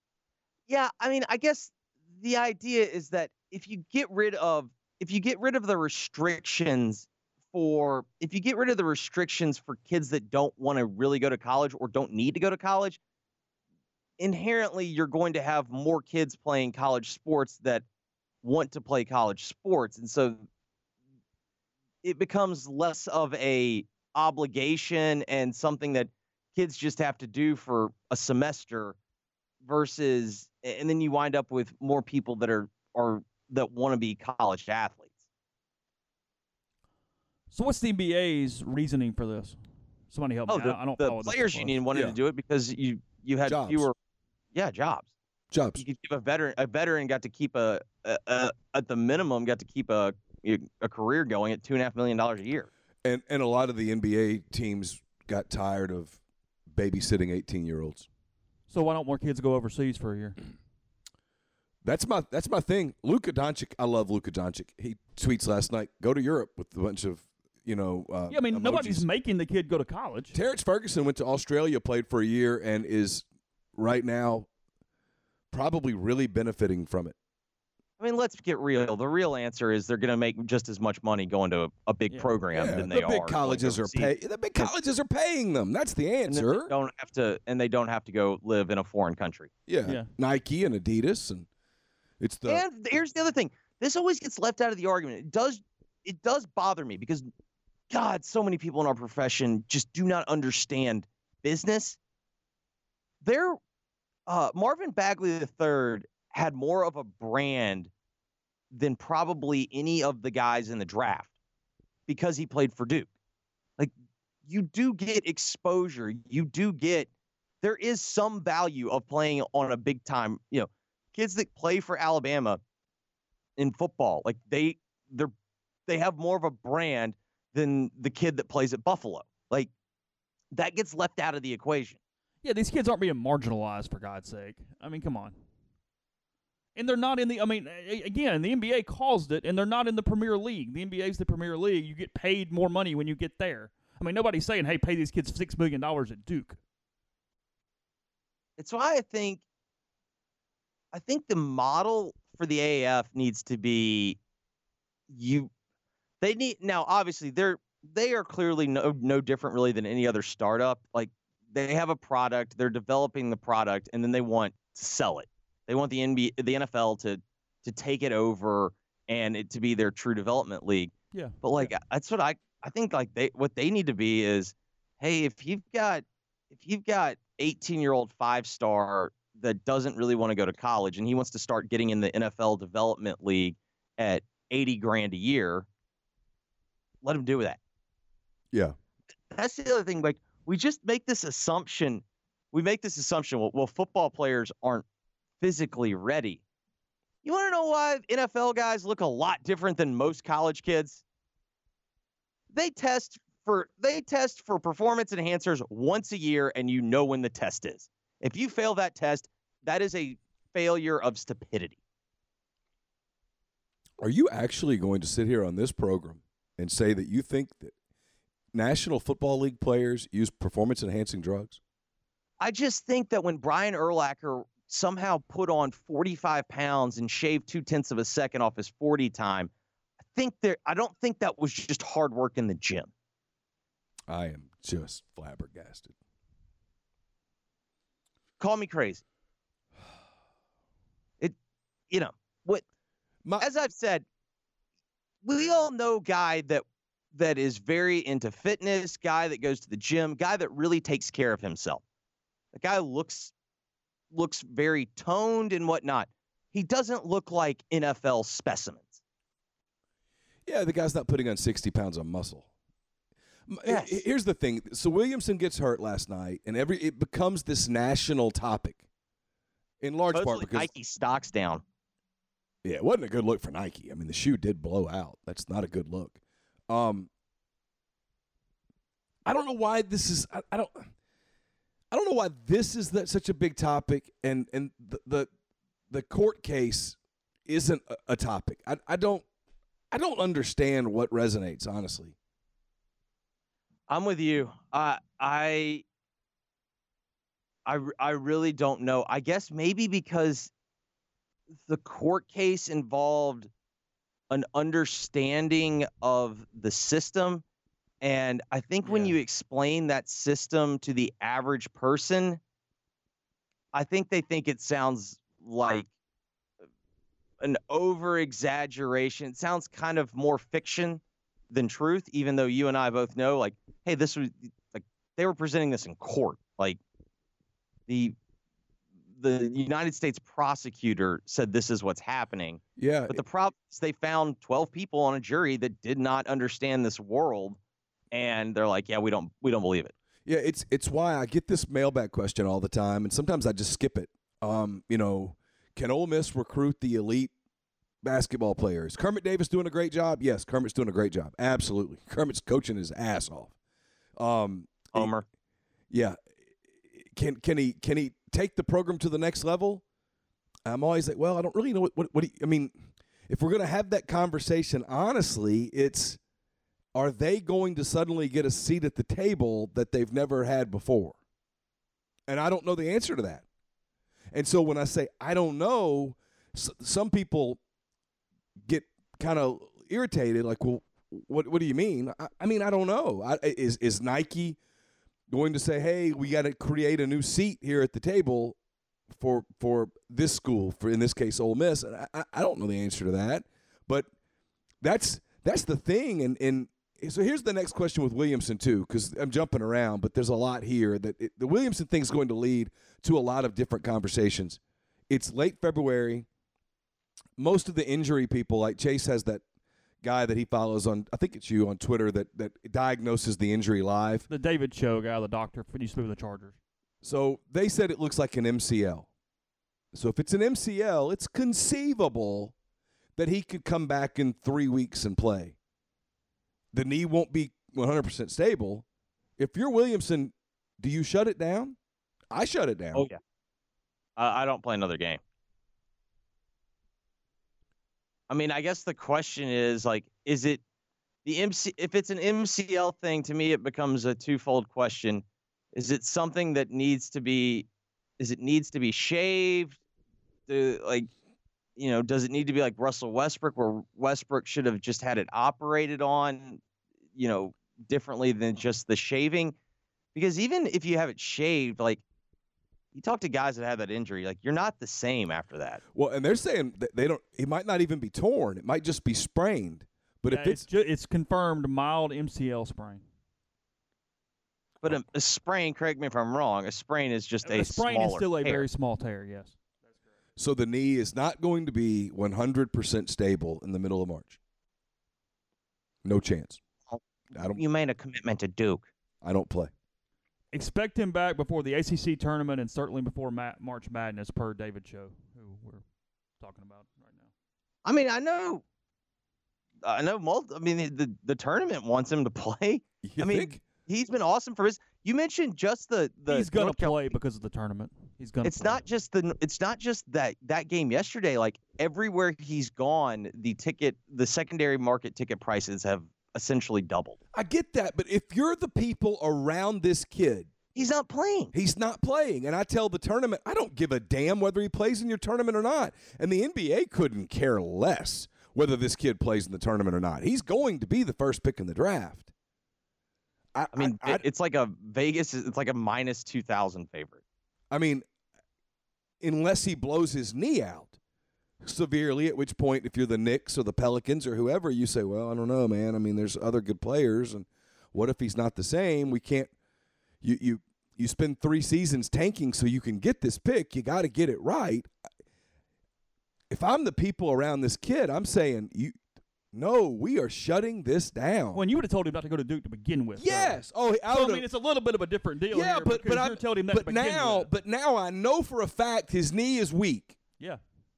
Yeah, I mean, I guess the idea is that if you get rid of if you get rid of the restrictions for if you get rid of the restrictions for kids that don't want to really go to college or don't need to go to college, inherently you're going to have more kids playing college sports that want to play college sports. And so it becomes less of a obligation and something that kids just have to do for a semester versus, and then you wind up with more people that are, are that want to be college athletes. So what's the N B A's reasoning for this? Somebody help me. Oh, the, I, I don't the follow players this union wanted Yeah. to do it because you, you had Jobs. fewer, yeah, jobs. Jobs. You could give a veteran, a veteran got to keep a, a, a at the minimum got to keep a, a career going at two and a half million dollars a year. And and a lot of the N B A teams got tired of babysitting eighteen-year-olds. So why don't more kids go overseas for a year? That's my that's my thing. Luka Doncic, I love Luka Doncic. He tweets last night, "Go to Europe" with a bunch of, you know, uh, Yeah, I mean, emojis. nobody's making the kid go to college. Terrence Ferguson went to Australia, played for a year, and is right now probably really benefiting from it. I mean, let's get real. The real answer is they're going to make just as much money going to a, a big Yeah. program Yeah, than the they big are. colleges going are pay. overseas. The big colleges are paying them. That's the And then answer. they don't have to, and they don't have to go live in a foreign country. Yeah. Yeah. Nike and Adidas, and it's the And here's the other thing: this always gets left out of the argument. It does, it does bother me because, God, so many people in our profession just do not understand business. There, uh, Marvin Bagley the third had more of a brand than probably any of the guys in the draft because he played for Duke. Like, you do get exposure. You do get, there is some value of playing on a big time, you know, kids that play for Alabama in football, like they, they're, they have more of a brand than the kid that plays at Buffalo. Like, that gets left out of the equation. Yeah, these kids aren't being marginalized, for God's sake. I mean, come on. And they're not in the, I mean, a- again, the N B A caused it, and they're not in the Premier League. The N B A is the Premier League. You get paid more money when you get there. I mean, nobody's saying, hey, pay these kids six million dollars at Duke. It's why I think, I think the model for the A A F needs to be you they need now. Obviously, they're they are clearly no no different really than any other startup. Like they have a product, they're developing the product, and then they want to sell it. They want the N B A, the N F L to to take it over and it to be their true development league. Yeah. But like that's what I I think like they what they need to be is, hey, if you've got if you've got eighteen year old five star that doesn't really want to go to college and he wants to start getting in the N F L development league at eighty grand a year, let him do that. Yeah. That's the other thing. Like we just make this assumption. We make this assumption. Well, well football players aren't physically ready. You want to know why N F L guys look a lot different than most college kids? They test for they test for performance enhancers once a year, and you know when the test is. If you fail that test, that is a failure of stupidity. Are you actually going to sit here on this program and say that you think that National Football League players use performance-enhancing drugs? I just think that when Brian Urlacher somehow put on forty-five pounds and shaved two-tenths of a second off his forty time, I think there. I don't think that was just hard work in the gym. I am just flabbergasted. Call me crazy. It, you know, what, My, as I've said, we all know guy that that is very into fitness, guy that goes to the gym, guy that really takes care of himself. The guy looks looks very toned and whatnot. He doesn't look like N F L specimens. yeah, the guy's not putting on sixty pounds of muscle. Yes. Here's the thing. So Williamson gets hurt last night, and every it becomes this national topic, in large part Supposedly because Nike stock's down. yeah, it wasn't a good look for Nike. I mean, the shoe did blow out. That's not a good look. Um, I don't know why this is. I, I don't. I don't know why this is that such a big topic, and and the the, the court case isn't a, a topic. I I don't I don't understand what resonates, honestly. I'm with you. Uh, I, I, I really don't know. I guess maybe because the court case involved an understanding of the system. And I think when Yeah. you explain that system to the average person, I think they think it sounds like an over exaggeration. It sounds kind of more fiction than truth, even though you and I both know, like, hey, this was like they were presenting this in court. Like the the United States prosecutor said this is what's happening. Yeah, But the problem is they found twelve people on a jury that did not understand this world, and they're like, yeah, we don't we don't believe it. yeah. It's it's why I get this mailbag question all the time, and sometimes I just skip it. Um, you know, can Ole Miss recruit the elite basketball players? Kermit Davis doing a great job? Yes, Kermit's doing a great job. Absolutely, Kermit's coaching his ass off. Um, Homer. Yeah. Can can he can he take the program to the next level? I'm always like, well, I don't really know what what, what he, I mean, if we're going to have that conversation, honestly, it's are they going to suddenly get a seat at the table that they've never had before? And I don't know the answer to that. And so when I say I don't know, some people get kind of irritated, like, well, what what do you mean? I, I mean, I don't know. I, is is Nike going to say, hey, we got to create a new seat here at the table for for this school, for in this case, Ole Miss? And I, I don't know the answer to that, but that's that's the thing. And and so here's the next question with Williamson too, because I'm jumping around, but there's a lot here that it, the Williamson thing is going to lead to a lot of different conversations. It's late February. Most of the injury people, like Chase has that guy that he follows on, I think it's you on Twitter, that that diagnoses the injury live. The David Cho guy, the doctor, when used to be with the Chargers. So they said it looks like an M C L. So if it's an M C L, it's conceivable that he could come back in three weeks and play. The knee won't be one hundred percent stable. If you're Williamson, do you shut it down? I shut it down. Oh yeah. Uh, I don't play another game. I mean, I guess the question is, like, is it the M C? If it's an M C L thing, to me, it becomes a twofold question. Is it something that needs to be? Is it needs to be shaved? Do, like, you know, does it need to be like Russell Westbrook, where Westbrook should have just had it operated on, you know, differently than just the shaving? Because even if you have it shaved, like, you talk to guys that have that injury, like, you're not the same after that. Well, and they're saying that they don't. It might not even be torn. It might just be sprained. But Yeah, if it's, it's, ju- it's confirmed mild M C L sprain. But a, a sprain, correct me if I'm wrong, a sprain is just a, A sprain is smaller still a tear. very small tear, yes. so the knee is not going to be one hundred percent stable in the middle of March. No chance. I don't. You made a commitment to Duke. I don't play. Expect him back before the A C C tournament and certainly before Ma- March Madness, per David Cho, who we're talking about right now. I mean, I know, I know. Multi, I mean, the the tournament wants him to play. You I mean, think? he's been awesome for his. You mentioned just the the. He's gonna North Carolina- play because of the tournament. He's gonna. It's play. not just the. It's not just that that game yesterday. Like, everywhere he's gone, the ticket, the secondary market ticket prices have essentially doubled. I get that, but if you're the people around this kid, He's not playing. he's not playing. And I tell the tournament, I don't give a damn whether he plays in your tournament or not. And the N B A couldn't care less whether this kid plays in the tournament or not. He's going to be the first pick in the draft. I, I mean, I, I, it's like a Vegas. It's like a minus two thousand favorite. I mean, unless he blows his knee out severely, at which point, if you're the Knicks or the Pelicans or whoever, you say, well, I don't know, man. I mean, there's other good players, and what if he's not the same? We can't you you you spend three seasons tanking so you can get this pick. You got to get it right. If I'm the people around this kid, I'm saying, you no, we are shutting this down. When you would have told him not to go to Duke to begin with. Yes. Oh, I, So, I would've- mean, it's a little bit of a different deal. yeah, here but because but you're I telling him that to but begin now with. but now I know for a fact his knee is weak. Yeah.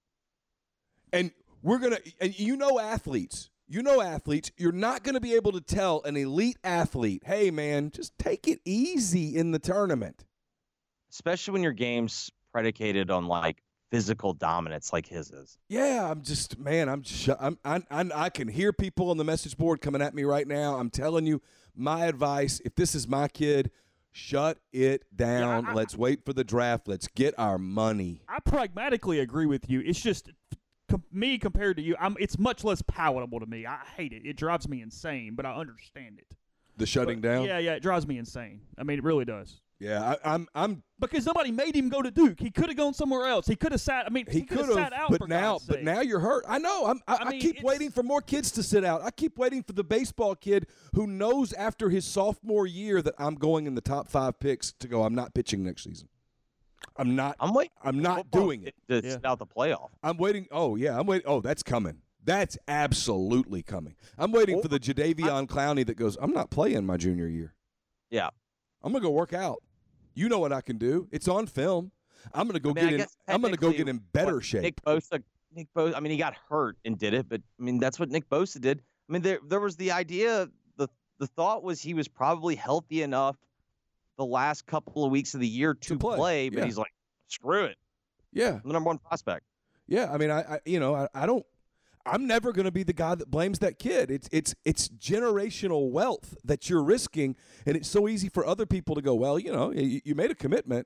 And we're going to, and you know athletes, you know athletes, you're not going to be able to tell an elite athlete, hey, man, just take it easy in the tournament. Especially when your game's predicated on like physical dominance like his is. Yeah, I'm just, man, I'm, sh- I'm, I, I, I can hear people on the message board coming at me right now. I'm telling you, my advice, if this is my kid, shut it down. Yeah, I- Let's wait for the draft. Let's get our money. I pragmatically agree with you. It's just com- me compared to you. I'm. It's much less palatable to me. I hate it. It drives me insane, but I understand it. The shutting But, down? Yeah, yeah. It drives me insane. I mean, it really does. Yeah, I, I'm, I'm, Because somebody made him go to Duke. He could have gone somewhere else. He could have sat. I mean, he, He could could have have, sat out. but for now, God's but sake. now you're hurt. I know. I'm, I, I I, mean, keep it's- waiting for more kids to sit out. I keep waiting for the baseball kid who knows after his sophomore year that I'm going in the top five picks to go. I'm not pitching next season. I'm not. I'm waiting. I'm not football doing it. to Yeah. sit out the playoff. I'm waiting. Oh yeah, I'm waiting. Oh, that's coming. That's absolutely coming. I'm waiting for the Jadeveon Clowney that goes, I'm not playing my junior year. Yeah. I'm gonna go work out. You know what I can do. It's on film. I'm gonna go I mean, I get in. guess I'm gonna go technically get in better what shape. Nick Bosa, Nick Bosa. I mean, he got hurt and did it, but I mean, that's what Nick Bosa did. I mean, there there was the idea. the The thought was he was probably healthy enough the last couple of weeks of the year to, To play, play, but yeah. he's like, screw it. Yeah, I'm the number one prospect. yeah. I mean, I, I you know, I, I don't. I'm never going to be the guy that blames that kid. It's it's it's generational wealth that you're risking, and it's so easy for other people to go, well, you know, you, you made a commitment.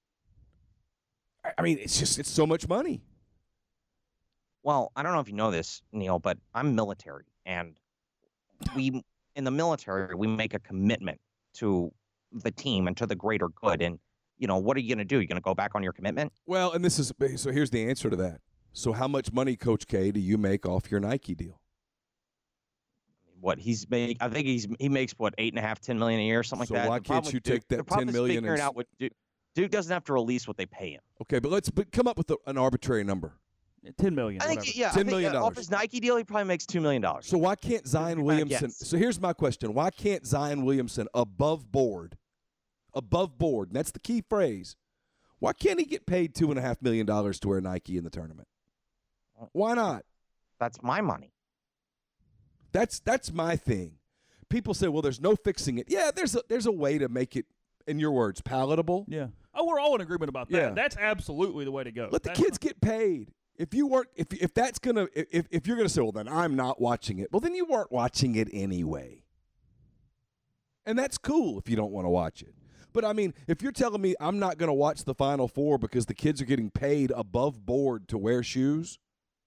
I, I mean, it's just it's so much money. Well, I don't know if you know this, Neil, but I'm military, and we in the military we make a commitment to the team and to the greater good. And you know, what are you going to do? You're going to go back on your commitment? Well, and this is so. Here's the answer to that. So, how much money, Coach K, do you make off your Nike deal? What he's make? I think he's he makes what eight and a half, ten million a year, something So like that. why The problem can't you with Duke- take that the problem ten is million figuring and- out what Duke, Duke doesn't have to release what they pay him. Okay, but let's but come up with a, an arbitrary number. ten million. I think whatever. yeah, ten I think, million uh, dollars. off his Nike deal, he probably makes two million dollars. So why can't Zion Williamson? guess. So here's my question: why can't Zion Williamson above board, above board? And that's the key phrase. Why can't he get paid two and a half million dollars to wear Nike in the tournament? Why not? That's my money. That's that's my thing. People say, well, there's no fixing it. Yeah, there's a, there's a way to make it, in your words, palatable. Yeah. Oh, we're all in agreement about that. Yeah. That's absolutely the way to go. Let the That's- kids get paid. If you weren't, if if that's gonna, if if you're gonna say, well, then I'm not watching it. Well, then you weren't watching it anyway, and that's cool if you don't want to watch it. But I mean, if you're telling me I'm not gonna watch the Final Four because the kids are getting paid above board to wear shoes,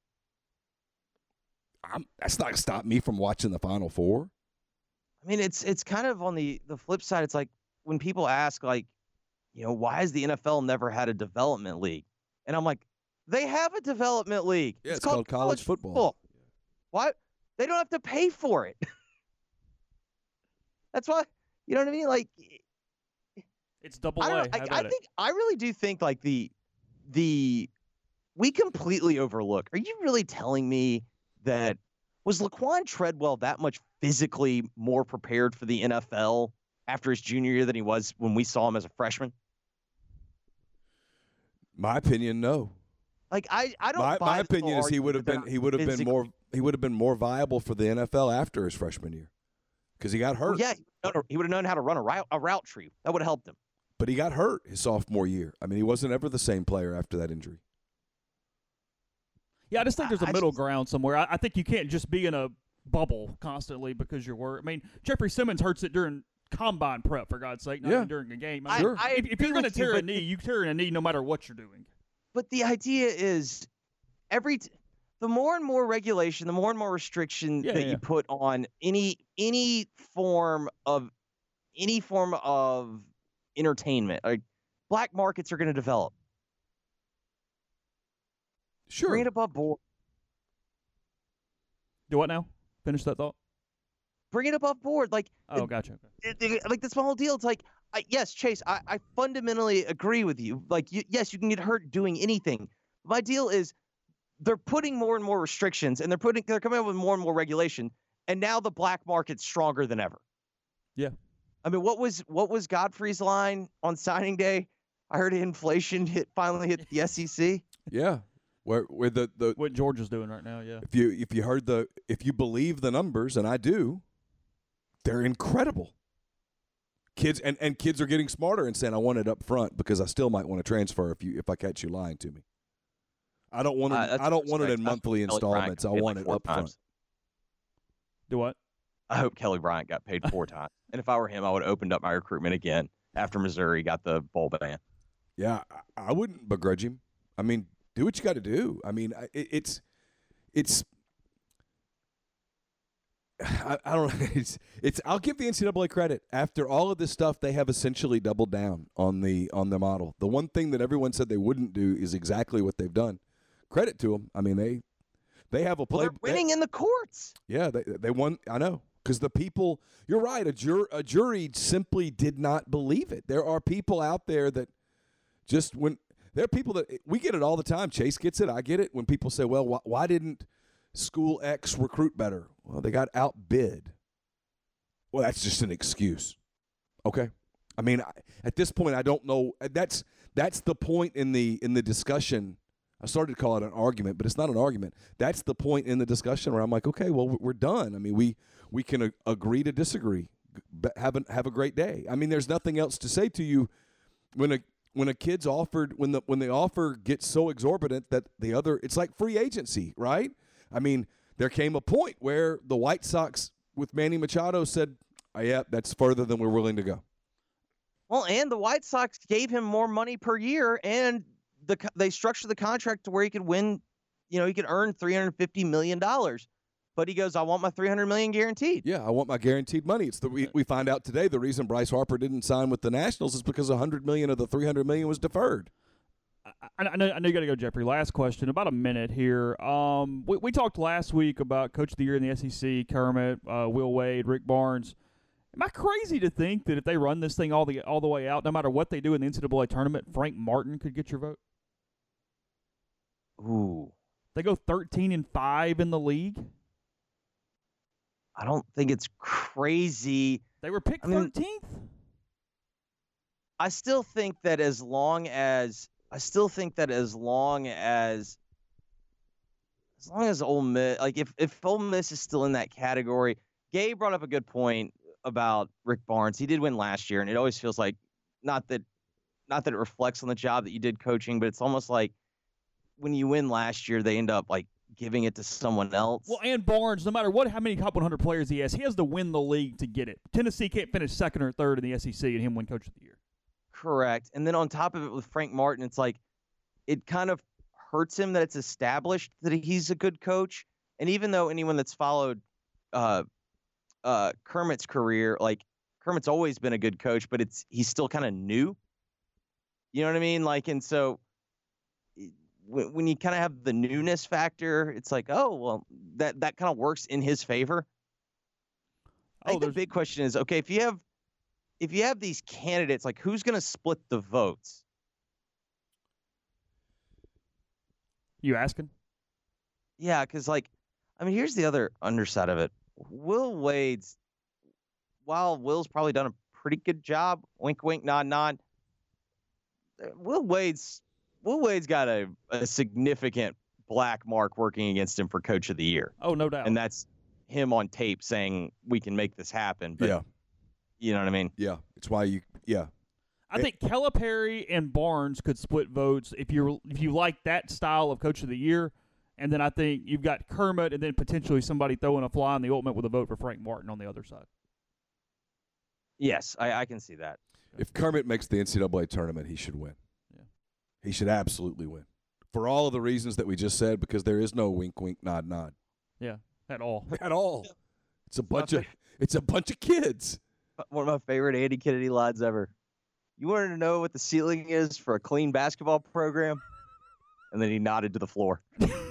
I'm, that's not going to stop me from watching the Final Four. I mean, it's it's kind of on the, the flip side. It's like when people ask, like, you know, why has the N F L never had a development league? And I'm like, they have a development league. Yeah, it's, it's called, called college, college football. football. Why? They don't have to pay for it. That's why, you know what I mean? Like, it's double A. I, don't know, I, I think I really do think like the the we completely overlook. Are you really telling me that was Laquan Treadwell that much physically more prepared for the N F L after his junior year than he was when we saw him as a freshman? My opinion, no. Like I, I don't. My, buy my opinion is he would have been he would have been more he would have been more viable for the N F L after his freshman year because he got hurt. Well, yeah, he would have known how to run a route a route tree. That would have helped him. But he got hurt his sophomore year. I mean, he wasn't ever the same player after that injury. Yeah, I just think there's a I middle just, ground somewhere. I, I think you can't just be in a bubble constantly because you're worried. I mean, Jeffrey Simmons hurts it during combine prep, for God's sake, not yeah. even during a game. I mean, sure. I, if, if you're going to tear you, a knee, you tear a knee no matter what you're doing. But the idea is every t- the more and more regulation, the more and more restriction yeah, that yeah. you put on any any form of any form of entertainment, like black markets are going to develop. Sure. Bring it above board. Do what now? Finish that thought. Bring it above board. Like, oh, gotcha. It, it, like that's my whole deal. It's like, I, yes, Chase, I, I fundamentally agree with you. Like, you, yes, you can get hurt doing anything. My deal is they're putting more and more restrictions, and they're putting they're coming up with more and more regulation, and now the black market's stronger than ever. Yeah. I mean, what was what was Godfrey's line on signing day? I heard inflation hit finally hit the S E C. Yeah. Where where the, the what Georgia's doing right now, yeah. If you if you heard the if you believe the numbers, and I do, they're incredible. Kids and, and kids are getting smarter and saying, I want it up front because I still might want to transfer if you if I catch you lying to me. I don't want it Uh, I don't want it in respect. monthly Kelly installments. I Bryant want paid it like up four front. times. Do what? I hope Kelly Bryant got paid four times. And if I were him, I would have opened up my recruitment again after Missouri got the bowl ban. Yeah, I, I wouldn't begrudge him. I mean, do what you got to do. I mean, it, it's it's I, I don't know. It's it's. I'll give the N C double A credit. After all of this stuff, they have essentially doubled down on the on the model. The one thing that everyone said they wouldn't do is exactly what they've done. Credit to them. I mean, they they have a play. Well, they're winning they, in the courts. Yeah, they they won. I know because the people. You're right. A jur a jury simply did not believe it. There are people out there that just when there are people that we get it all the time. Chase gets it. I get it. When people say, "Well, why, why didn't School X recruit better?" Well, they got outbid. Well, that's just an excuse. Okay. I mean, at this point, I don't know. That's that's the point in the in the discussion. I started to call it an argument, but it's not an argument. That's the point in the discussion where I'm like, okay, well, we're done. I mean, we we can a- agree to disagree. Have a, have a great day. I mean, there's nothing else to say to you when a when a kid's offered when the when the offer gets so exorbitant that the other. It's like free agency, right? I mean, there came a point where the White Sox with Manny Machado said, oh, yeah, that's further than we're willing to go. Well, and the White Sox gave him more money per year, and the they structured the contract to where he could win, you know, he could earn three hundred fifty million dollars. But he goes, I want my three hundred million dollars guaranteed. Yeah, I want my guaranteed money. It's the we, we find out today the reason Bryce Harper didn't sign with the Nationals is because one hundred million dollars of the three hundred million dollars was deferred. I, I know, I know you got to go, Jeffrey. Last question, about a minute here. Um, we, we talked last week about Coach of the Year in the S E C, Kermit, uh, Will Wade, Rick Barnes. Am I crazy to think that if they run this thing all the all the way out, no matter what they do in the N C double A tournament, Frank Martin could get your vote? Ooh. They go thirteen and five in the league? I don't think it's crazy. They were picked I mean, thirteenth? I still think that as long as I still think that as long as as long as Ole Miss, like if if Ole Miss is still in that category, Gabe brought up a good point about Rick Barnes. He did win last year, and it always feels like not that not that it reflects on the job that you did coaching, but it's almost like when you win last year, they end up like giving it to someone else. Well, and Barnes, no matter what, how many top one hundred players he has, he has to win the league to get it. Tennessee can't finish second or third in the S E C and him win Coach of the Year. Correct. And then on top of it with Frank Martin, it's like it kind of hurts him that it's established that he's a good coach. And even though anyone that's followed uh, uh, Kermit's career, like Kermit's always been a good coach, but it's he's still kind of new. You know what I mean? Like, and so when, when you kind of have the newness factor, it's like, oh, well, that, that kind of works in his favor. I think Oh, the big question is, okay, if you have if you have these candidates, like who's going to split the votes? You asking? Yeah, because like, I mean, here's the other underside of it. Will Wade's, while Will's probably done a pretty good job, wink, wink, nod, nod. Will Wade's Will Wade's got a, a significant black mark working against him for Coach of the Year. Oh, no doubt. And that's him on tape saying we can make this happen. But yeah. You know what I mean? Yeah. It's why you, yeah. I think Calipari and Barnes could split votes if you if you like that style of Coach of the Year. And then I think you've got Kermit and then potentially somebody throwing a fly in the ultimate with a vote for Frank Martin on the other side. Yes, I, I can see that. If Kermit makes the N C double A tournament, he should win. Yeah. He should absolutely win. For all of the reasons that we just said, because there is no wink, wink, nod, nod. Yeah, at all. At all. It's a bunch of it's a bunch of kids. One of my favorite Andy Kennedy lines ever. You wanted to know what the ceiling is for a clean basketball program? And then he nodded to the floor.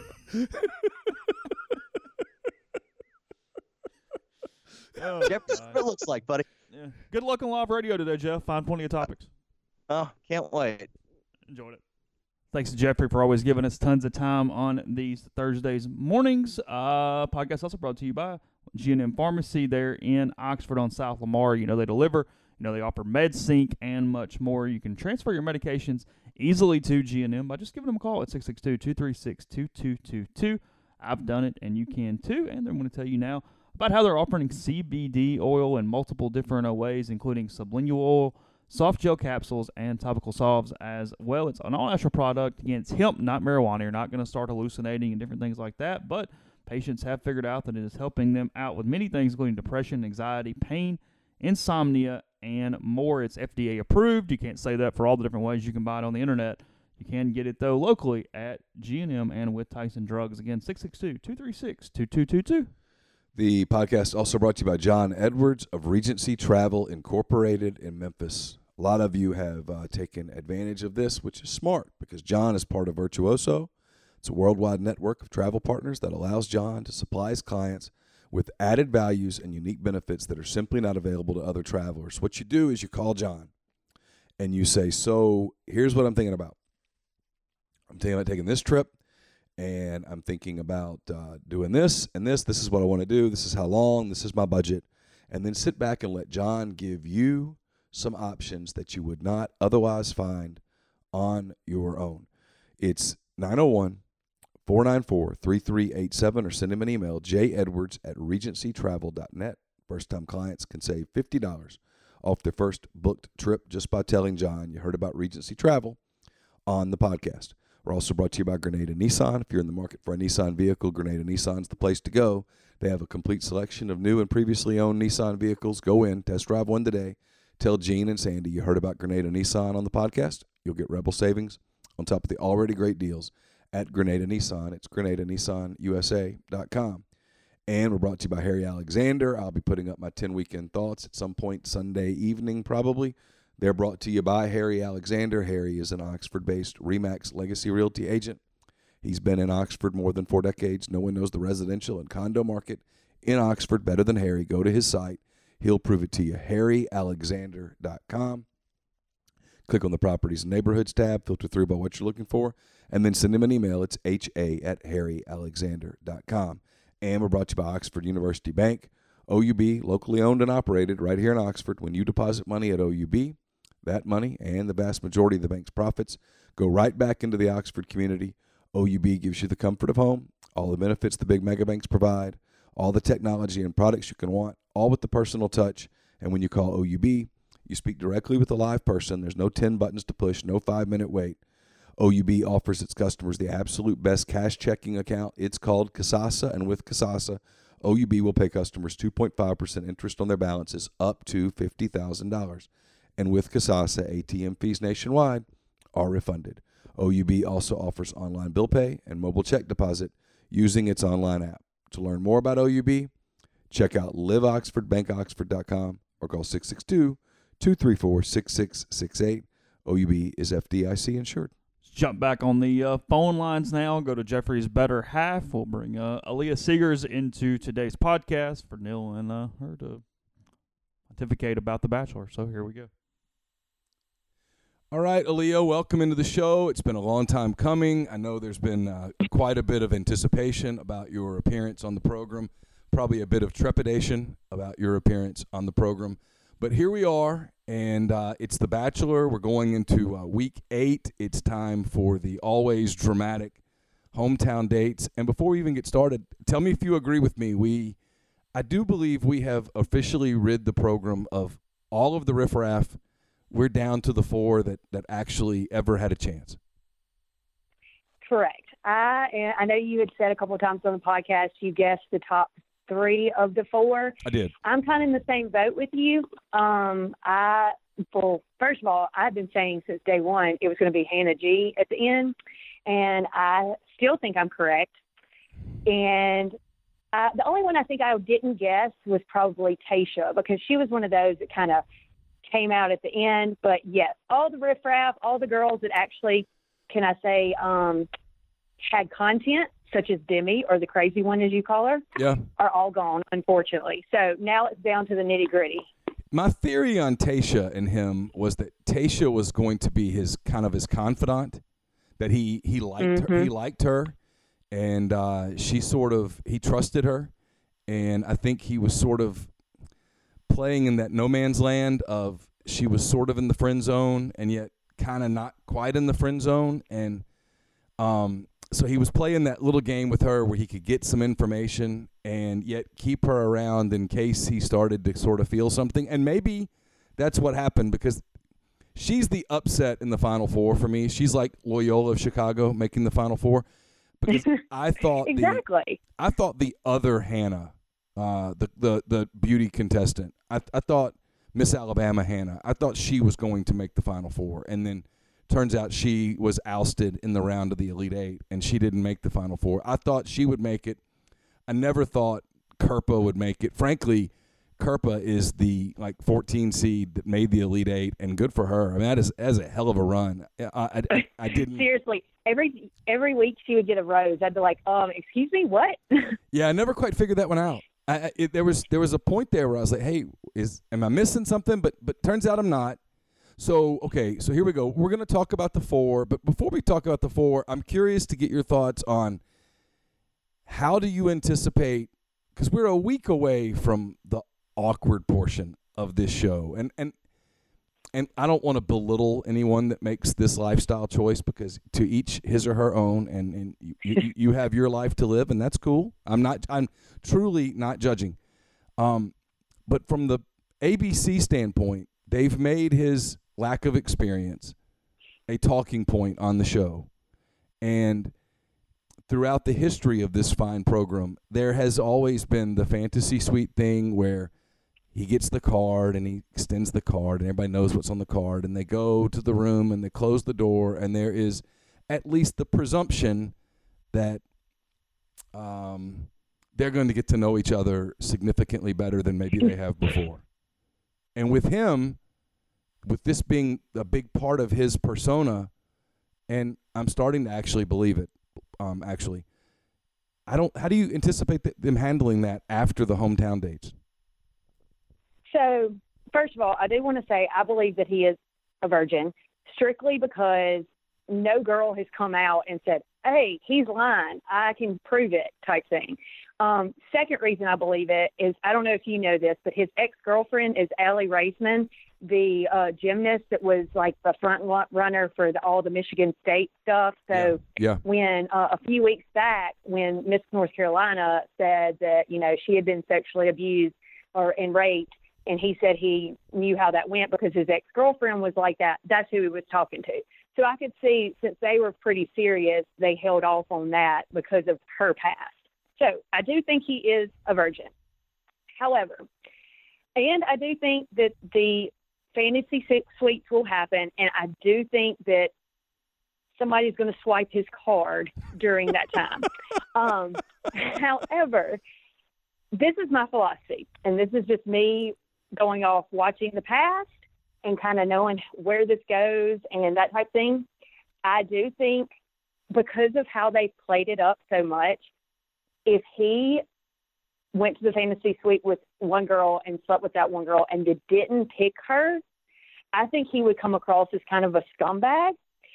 Oh, Jeff, that's what it looks like, buddy. yeah. Good luck on live radio today, Jeff. Find plenty of topics. Oh, can't wait. Enjoyed it. Thanks to Jeffrey for always giving us tons of time on these Thursdays mornings. Uh, podcast also brought to you by G and M Pharmacy there in Oxford on South Lamar. You know they deliver. You know they offer MedSync and much more. You can transfer your medications easily to G and M by just giving them a call at six six two, two three six, two two two two. I've done it, and you can too. And I'm going to tell you now about how they're offering C B D oil in multiple different ways, including sublingual oil, soft gel capsules, and topical salves as well. It's an all-natural product. Again, it's hemp, not marijuana. You're not going to start hallucinating and different things like that, but patients have figured out that it is helping them out with many things, including depression, anxiety, pain, insomnia, and more. It's F D A approved. You can't say that for all the different ways you can buy it on the internet. You can get it, though, locally at G and M and with Tyson Drugs. Again, six six two, two three six, two two two two. The podcast also brought to you by John Edwards of Regency Travel Incorporated in Memphis. A lot of you have uh, taken advantage of this, which is smart because John is part of Virtuoso. It's a worldwide network of travel partners that allows John to supply his clients with added values and unique benefits that are simply not available to other travelers. What you do is you call John and you say, so here's what I'm thinking about. I'm thinking about taking this trip, and I'm thinking about uh, doing this and this. This is what I want to do. This is how long. This is my budget. And then sit back and let John give you some options that you would not otherwise find on your own. It's nine oh one, four nine four, three three eight seven or send him an email, j edwards at regency travel dot net. First-time clients can save fifty dollars off their first booked trip just by telling John you heard about Regency Travel on the podcast. We're also brought to you by Grenada Nissan. If you're in the market for a Nissan vehicle, Grenada Nissan's the place to go. They have a complete selection of new and previously owned Nissan vehicles. Go in, test drive one today. Tell Gene and Sandy you heard about Grenada Nissan on the podcast. You'll get Rebel savings on top of the already great deals at Grenada Nissan. It's grenada nissan u s a dot com. And we're brought to you by Harry Alexander. I'll be putting up my ten weekend thoughts at some point Sunday evening probably. They're brought to you by Harry Alexander. Harry is an Oxford-based RE/MAX Legacy Realty agent. He's been in Oxford more than four decades. No one knows the residential and condo market in Oxford better than Harry. Go to his site. He'll prove it to you. harry alexander dot com. Click on the Properties and Neighborhoods tab. Filter through by what you're looking for. And then send him an email. It's ha at harry alexander dot com. And we're brought to you by Oxford University Bank. O U B, locally owned and operated right here in Oxford. When you deposit money at O U B, that money and the vast majority of the bank's profits go right back into the Oxford community. O U B gives you the comfort of home, all the benefits the big mega banks provide, all the technology and products you can want, all with the personal touch. And when you call O U B, you speak directly with a live person. There's no ten buttons to push, no five-minute wait. O U B offers its customers the absolute best cash checking account. It's called Kasasa, and with Kasasa, O U B will pay customers two point five percent interest on their balances up to fifty thousand dollars. And with Kasasa, A T M fees nationwide are refunded. O U B also offers online bill pay and mobile check deposit using its online app. to learn more about O U B, check out live oxford bank oxford dot com or call six six two, two three four, six six six eight. O U B is F D I C insured. Let's jump back on the uh, phone lines now. Go to Jeffrey's better half. We'll bring uh, Aaliyah Seegers into today's podcast for Neil and uh, her to pontificate about The Bachelor. So here we go. All right, Aaliyah, welcome into the show. It's been a long time coming. I know there's been uh, quite a bit of anticipation about your appearance on the program, probably a bit of trepidation about your appearance on the program. But here we are, and uh, it's The Bachelor. We're going into uh, week eight. It's time for the always dramatic hometown dates. And before we even get started, tell me if you agree with me. We, I do believe we have officially rid the program of all of the riffraff. We're down to the four that, that actually ever had a chance. Correct. I I know you had said a couple of times on the podcast you guessed the top three of the four. I did. I'm kind of in the same boat with you. Um, I well, first of all, I've been saying since day one it was going to be Hannah G at the end, and I still think I'm correct. And I, the only one I think I didn't guess was probably Tayshia, because she was one of those that kind of came out at the end. But yes, all the riffraff, all the girls that actually, can I say, um, had content, such as Demi, or the crazy one as you call her, yeah, are all gone, unfortunately. So now it's down to the nitty gritty. My theory on Tayshia and him was that Tayshia was going to be his kind of his confidant, that he he liked mm-hmm. her, he liked her, and uh, she sort of he trusted her, and I think he was sort of playing in that no man's land of she was sort of in the friend zone and yet kind of not quite in the friend zone. And um, so he was playing that little game with her where he could get some information and yet keep her around in case he started to sort of feel something. And maybe that's what happened, because she's the upset in the Final Four for me. She's like Loyola of Chicago making the Final Four, because I thought exactly. the, I thought the other Hannah, uh, the, the the beauty contestant, I I thought Miss Alabama Hannah, I thought she was going to make the Final Four, and then turns out she was ousted in the round of the Elite Eight, and she didn't make the Final Four. I thought she would make it. I never thought Kirpa would make it. Frankly, Kirpa is the like fourteen seed that made the Elite Eight, and good for her. I mean, that is, that is a hell of a run. I, I, I didn't seriously. Every every week she would get a rose. I'd be like, um, excuse me, what? Yeah, I never quite figured that one out. I, it, there was there was a point there where I was like, hey, is am I missing something? But but turns out I'm not. So okay, so here we go. We're gonna talk about the four, but before we talk about the four, I'm curious to get your thoughts on how do you anticipate, because we're a week away from the awkward portion of this show, and and and I don't want to belittle anyone that makes this lifestyle choice, because to each his or her own, and and you, you, you have your life to live, and that's cool. I'm not I'm truly not judging, um, but from the A B C standpoint, they've made his lack of experience a talking point on the show, and throughout the history of this fine program, there has always been the fantasy suite thing where he gets the card and he extends the card and everybody knows what's on the card, and they go to the room and they close the door, and there is at least the presumption that um, they're going to get to know each other significantly better than maybe they have before. And with him, with this being a big part of his persona, and I'm starting to actually believe it, um, actually, I don't. How do you anticipate th- them handling that after the hometown dates? So, first of all, I do want to say I believe that he is a virgin, strictly because no girl has come out and said, hey, he's lying, I can prove it, type thing. Um, second reason I believe it is, I don't know if you know this, but his ex-girlfriend is Allie Raisman, the uh, gymnast that was like the front runner for the, all the Michigan State stuff. So yeah. Yeah. when uh, a few weeks back, when Miss North Carolina said that, you know, she had been sexually abused or and raped, and he said he knew how that went because his ex-girlfriend was like that, that's who he was talking to. So I could see, since they were pretty serious, they held off on that because of her past. So I do think he is a virgin. However, and I do think that the fantasy suites will happen, and I do think that somebody's going to swipe his card during that time. um, however, this is my philosophy, and this is just me going off watching the past and kind of knowing where this goes and that type of thing. I do think because of how they played it up so much, if he went to the fantasy suite with one girl and slept with that one girl and didn't pick her, I think he would come across as kind of a scumbag.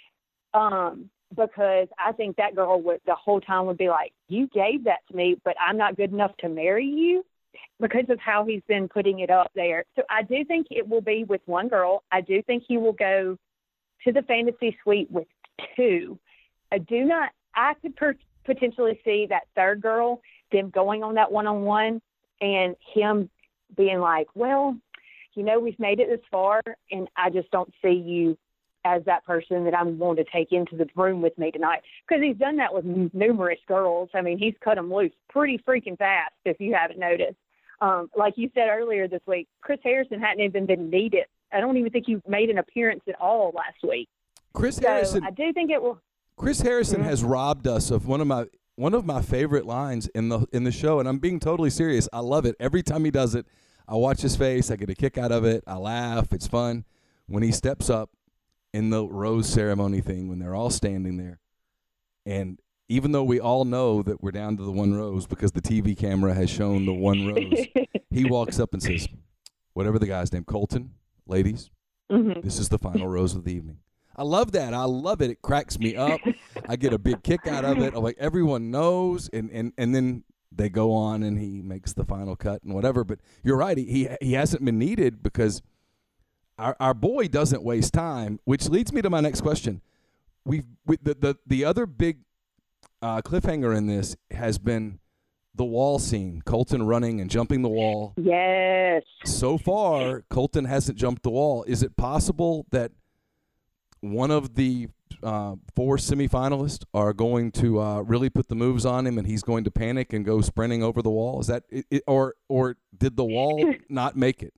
Um, because I think that girl would the whole time would be like, you gave that to me, but I'm not good enough to marry you, because of how he's been putting it up there. So I do think it will be with one girl. I do think he will go to the fantasy suite with two. I do not, I could per- potentially see that third girl, them going on that one-on-one and him being like, well, you know, we've made it this far and I just don't see you as that person that I'm going to take into the room with me tonight. Because he's done that with n- numerous girls. I mean, he's cut them loose pretty freaking fast, if you haven't noticed. Um, like you said earlier this week, Chris Harrison hadn't even been needed. I don't even think he made an appearance at all last week. Chris so Harrison. I do think it will. Chris Harrison Mm-hmm. has robbed us of one of my one of my favorite lines in the in the show, and I'm being totally serious. I love it. Every time he does it, I watch his face. I get a kick out of it. I laugh. It's fun. When he steps up in the rose ceremony thing, when they're all standing there, and even though we all know that we're down to the one rose because the T V camera has shown the one rose, he walks up and says, whatever the guy's name, Colton, ladies, Mm-hmm. this is the final rose of the evening. I love that. I love it. It cracks me up. I get a big kick out of it. I'm like, everyone knows, and, and, and then they go on and he makes the final cut and whatever. But you're right. He he hasn't been needed because our our boy doesn't waste time, which leads me to my next question. We've we, the, the the other big uh, cliffhanger in this has been the wall scene, Colton running and jumping the wall. Yes. So far, Colton hasn't jumped the wall. Is it possible that one of the uh, four semifinalists are going to uh, really put the moves on him, and he's going to panic and go sprinting over the wall? Is that it, it, or or did the wall not make it?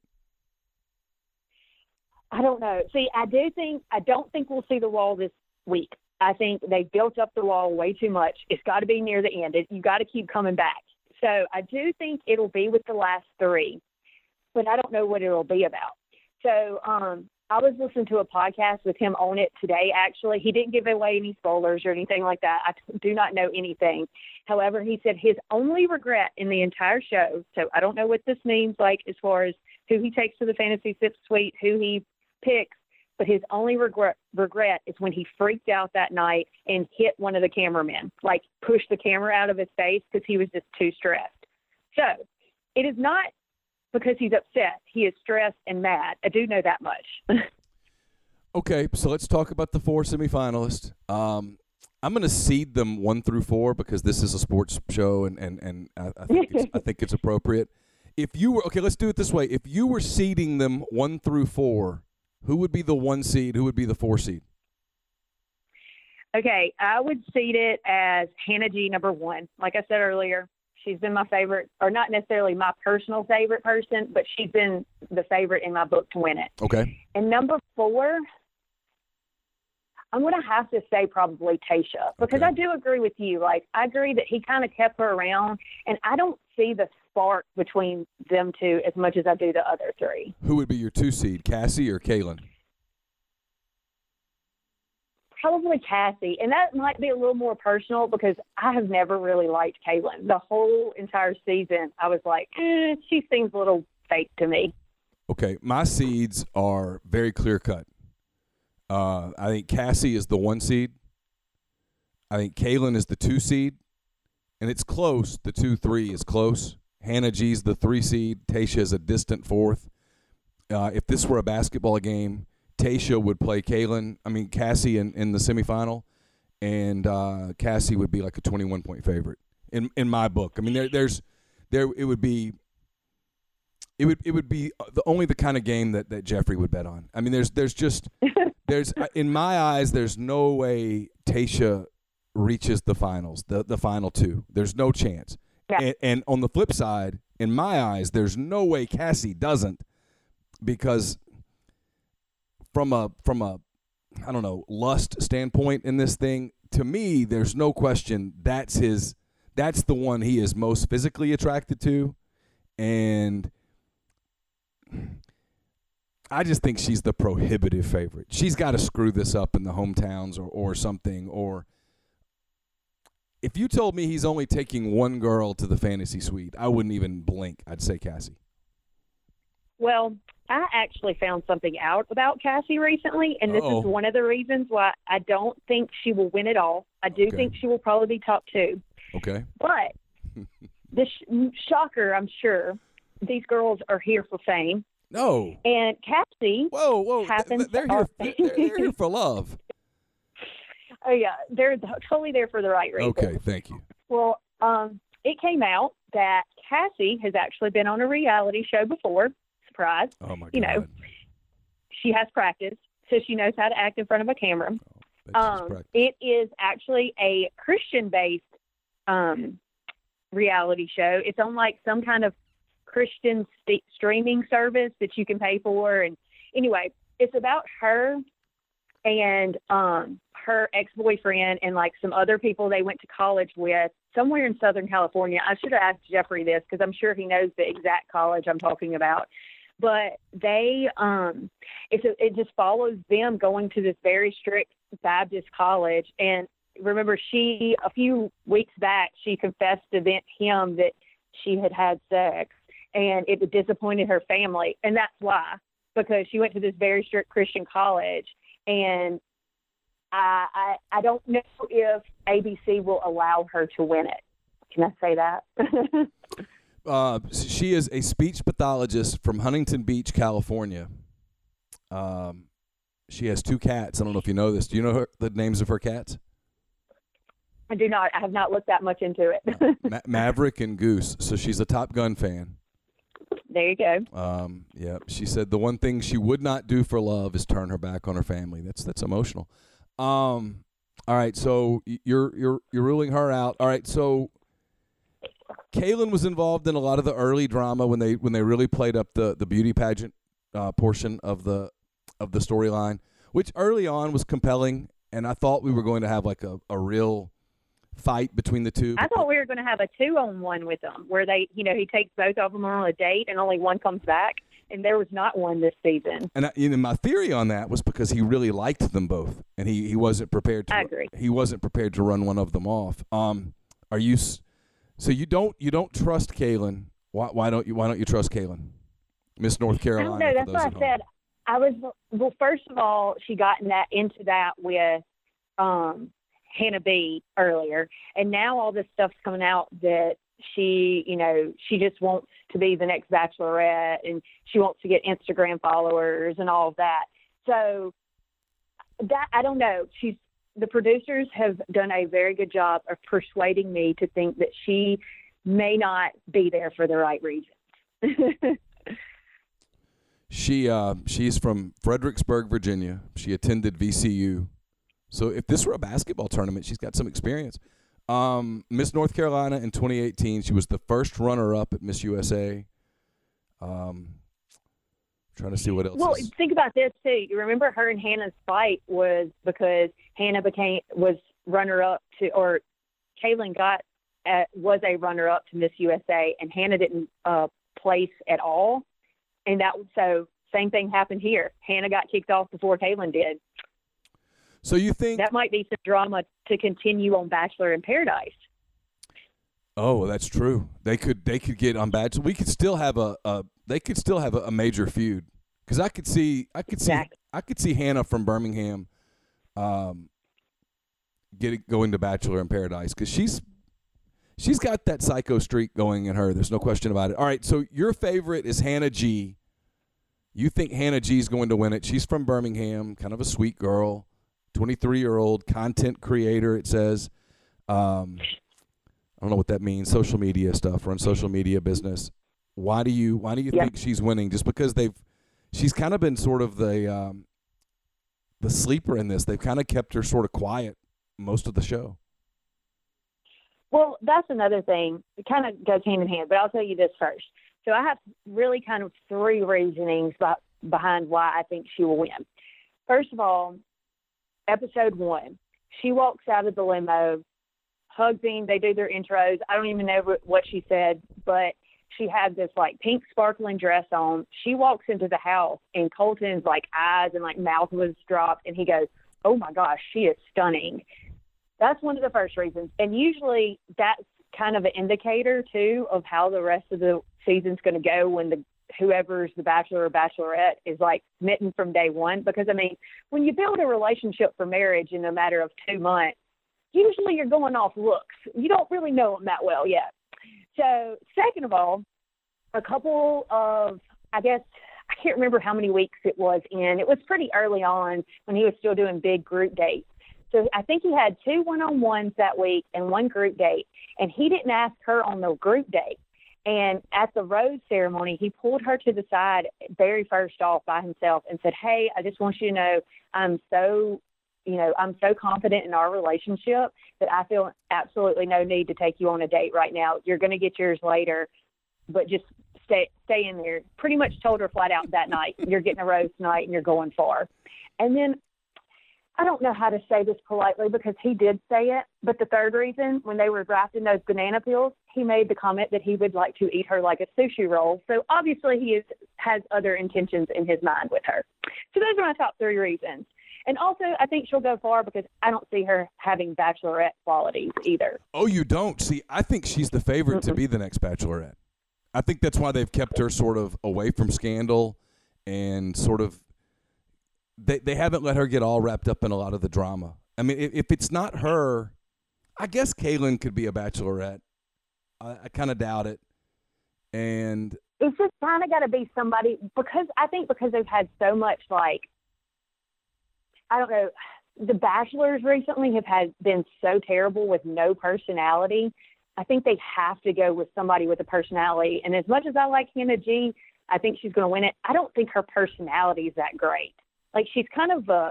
I don't know. See, I do think I don't think we'll see the wall this week. I think they built up the wall way too much. It's got to be near the end. It, you got to keep coming back. So I do think it'll be with the last three, but I don't know what it'll be about. So um, I was listening to a podcast with him on it today, actually. He didn't give away any spoilers or anything like that. I do not know anything. However, he said his only regret in the entire show, so I don't know what this means, like as far as who he takes to the fantasy suite, who he picks, but his only regret, regret is when he freaked out that night and hit one of the cameramen, like pushed the camera out of his face because he was just too stressed. So it is not because he's upset. He is stressed and mad. I do know that much. Okay, so let's talk about the four semifinalists. Um, I'm going to seed them one through four because this is a sports show, and and, and I, I think it's, I think it's appropriate. If you were okay, let's do it this way. If you were seeding them one through four, who would be the one seed? Who would be the four seed? Okay, I would seed it as Hannah G, number one. Like I said earlier, she's been my favorite, or not necessarily my personal favorite person, but she's been the favorite in my book to win it. Okay. And number four, I'm going to have to say probably Tayshia, because Okay. I do agree with you. Like, I agree that he kind of kept her around, and I don't see the spark between them two as much as I do the other three. Who would be your two seed, Cassie or Kaylin? Probably Cassie, and that might be a little more personal because I have never really liked Kaylin. The whole entire season, I was like, eh, she seems a little fake to me. Okay, my seeds are very clear cut. Uh, I think Cassie is the one seed. I think Kaylin is the two seed, and it's close. The two three is close. Hannah G's the three seed. Tayshia is a distant fourth. Uh, if this were a basketball game, Tayshia would play Kaylin. I mean Cassie in, in the semifinal, and uh, Cassie would be like a twenty-one point favorite in in my book. I mean there there's there it would be. It would it would be the only the kind of game that, that Jeffrey would bet on. I mean, there's there's just there's in my eyes there's no way Tayshia reaches the finals, the the final two. There's no chance. Yeah. And, and on the flip side, in my eyes, there's no way Cassie doesn't, because from a from a I don't know, lust standpoint in this thing, to me, there's no question that's his, that's the one he is most physically attracted to. And I just think she's the prohibitive favorite. She's got to screw this up in the hometowns or, or something. Or if you told me he's only taking one girl to the fantasy suite, I wouldn't even blink. I'd say Cassie. Well, I actually found something out about Cassie recently, and this Uh-oh. is one of the reasons why I don't think she will win it all. I do Okay. think she will probably be top two. Okay. But the sh- shocker, I'm sure, these girls are here for fame. No. And Cassie Whoa, whoa. happens They're to here, also- they're, they're here for love. Oh, yeah, they're totally there for the right reason. Okay, thank you. Well, um, it came out that Cassie has actually been on a reality show before. Surprise. Oh, my God. You know, she has practice, so she knows how to act in front of a camera. That's just Um, practice. it is actually a Christian-based um, reality show. It's on like some kind of Christian st- streaming service that you can pay for. And anyway, it's about her and um, her ex-boyfriend and like some other people they went to college with somewhere in Southern California. I should have asked Jeffrey this because I'm sure he knows the exact college I'm talking about. But they, um, it's a, it just follows them going to this very strict Baptist college. And remember, she, a few weeks back, she confessed to him that she had had sex, and it disappointed her family. And that's why, because she went to this very strict Christian college. And I, I, I don't know if A B C will allow her to win it. Can I say that? Uh, she is a speech pathologist from Huntington Beach, California. Um, she has two cats. I don't know if you know this. Do you know her, the names of her cats? I do not. I have not looked that much into it. Ma- Maverick and Goose. So she's a Top Gun fan. There you go. Um, yeah, she said the one thing she would not do for love is turn her back on her family. That's that's emotional. Um, all right, so you're you're you're ruling her out. All right, so Kaylin was involved in a lot of the early drama when they when they really played up the the beauty pageant uh, portion of the of the storyline, which early on was compelling, and I thought we were going to have like a, a real fight between the two. I thought we were going to have a two-on-one with them where they, you know, he takes both of them on a date and only one comes back, and there was not one this season. And I, you know, my theory on that was because he really liked them both, and he, he wasn't prepared to. I agree. He wasn't prepared to run one of them off. Um, are you? So you don't you don't trust Kaylin? Why why don't you why don't you trust Kaylin, Miss North I Carolina? don't know. That's what I said. I was well. First of all, she got in that into that with um, Hannah B earlier, and now all this stuff's coming out that she, you know, she just wants to be the next Bachelorette, and she wants to get Instagram followers and all of that. So that I don't know. She's the producers have done a very good job of persuading me to think that she may not be there for the right reasons. She uh, she's from Fredericksburg, Virginia. She attended V C U. So if this were a basketball tournament, she's got some experience. Um, Miss North Carolina in twenty eighteen, she was the first runner-up at Miss U S A. Um, trying to see what else. Well, is. think about this too. You remember her and Hannah's fight was because Hannah became was runner-up to, or Kaylin got at, was a runner-up to Miss U S A, and Hannah didn't uh, place at all. And that so same thing happened here. Hannah got kicked off before Kaylin did. So you think that might be some drama to continue on Bachelor in Paradise? Oh, that's true. They could they could get on Bachelor. We could still have a, a they could still have a, a major feud because I could see I could see exactly. I could see Hannah from Birmingham, um, getting going to Bachelor in Paradise because she's she's got that psycho streak going in her. There's no question about it. All right, so your favorite is Hannah G. You think Hannah G is going to win it? She's from Birmingham, kind of a sweet girl, twenty-three-year-old content creator. It says. Um, I don't know what that means. Social media stuff, run social media business. Why do you Why do you yeah. think she's winning? Just because they've, she's kind of been sort of the um, the sleeper in this. They've kind of kept her sort of quiet most of the show. Well, that's another thing. It kind of goes hand in hand, but I'll tell you this first. So I have really kind of three reasonings by, behind why I think she will win. First of all, episode one, she walks out of the limo, hugs him. They do their intros. I don't even know what she said, but she had this like pink sparkling dress on. She walks into the house and Colton's like eyes and like mouth was dropped. And he goes, "Oh my gosh, she is stunning." That's one of the first reasons. And usually that's kind of an indicator too of how the rest of the season's going to go when the whoever's the bachelor or bachelorette is like smitten from day one. Because I mean, when you build a relationship for marriage in a matter of two months, usually you're going off looks. You don't really know them that well yet. So second of all, a couple of, I guess, I can't remember how many weeks it was in. It was pretty early on when he was still doing big group dates. So I think he had two one-on-ones that week and one group date, and he didn't ask her on the group date. And at the rose ceremony, he pulled her to the side very first off by himself and said, "Hey, I just want you to know I'm so, you know, I'm so confident in our relationship that I feel absolutely no need to take you on a date right now. You're going to get yours later, but just stay stay in there." Pretty much told her flat out that night, "You're getting a rose tonight and you're going far." And then I don't know how to say this politely because he did say it, but the third reason, when they were drafting those banana peels, he made the comment that he would like to eat her like a sushi roll. So obviously he is, has other intentions in his mind with her. So those are my top three reasons. And also, I think she'll go far because I don't see her having bachelorette qualities either. Oh, you don't? See, I think she's the favorite mm-hmm. to be the next bachelorette. I think that's why they've kept her sort of away from scandal and sort of they they haven't let her get all wrapped up in a lot of the drama. I mean, if, if it's not her, I guess Kaylin could be a bachelorette. I, I kind of doubt it. And it's just kind of got to be somebody because I think because they've had so much like, I don't know, the bachelors recently have had been so terrible with no personality. I think they have to go with somebody with a personality. And as much as I like Hannah G, I think she's going to win it. I don't think her personality is that great. Like, she's kind of a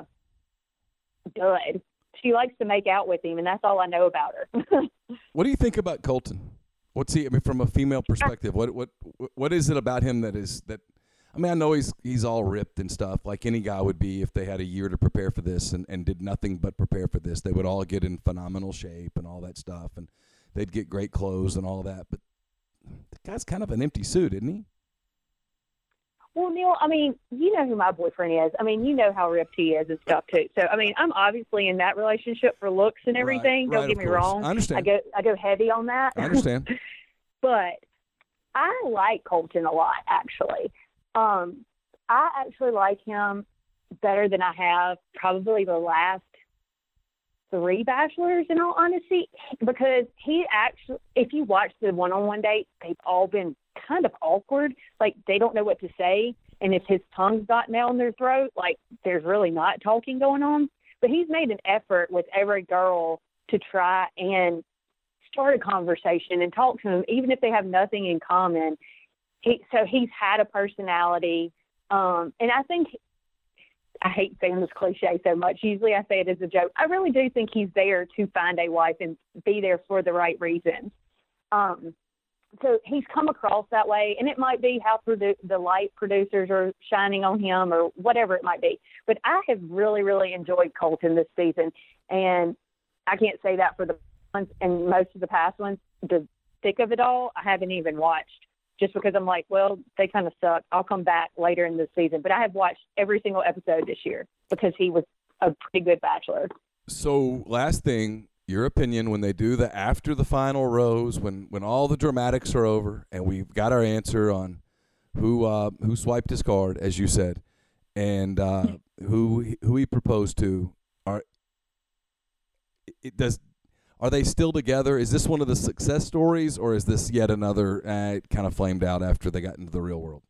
dud. She likes to make out with him, and that's all I know about her. What do you think about Colton? What's he? I mean, from a female perspective, what what what is it about him that is that? I mean, I know he's he's all ripped and stuff, like any guy would be if they had a year to prepare for this and, and did nothing but prepare for this. They would all get in phenomenal shape and all that stuff, and they'd get great clothes and all that. But the guy's kind of an empty suit, isn't he? Well, Neil, I mean, you know who my boyfriend is. I mean, you know how ripped he is and stuff, too. So, I mean, I'm obviously in that relationship for looks and everything. Right, Don't right, get me course. wrong. I understand. I go, I go heavy on that. I understand. But I like Colton a lot, actually. Um, I actually like him better than I have probably the last three bachelors, in all honesty, because he actually, if you watch the one-on-one dates, they've all been kind of awkward. Like, they don't know what to say. And if his tongue's not down their throat, like, there's really not talking going on. But he's made an effort with every girl to try and start a conversation and talk to them, even if they have nothing in common. He, so he's had a personality. Um, and I think, I hate saying this cliche so much. Usually I say it as a joke. I really do think he's there to find a wife and be there for the right reasons. Um, so he's come across that way, and it might be how produ- the light producers are shining on him or whatever it might be. But I have really, really enjoyed Colton this season, and I can't say that for the ones and most of the past ones. The thick of it all, I haven't even watched, just because I'm like, well, they kind of suck. I'll come back later in the season. But I have watched every single episode this year because he was a pretty good bachelor. So last thing, your opinion when they do the after the final rose, when, when all the dramatics are over and we've got our answer on who uh, who swiped his card, as you said, and uh, who who he proposed to, are it does are they still together? Is this one of the success stories, or is this yet another uh, it kind of flamed out after they got into the real world?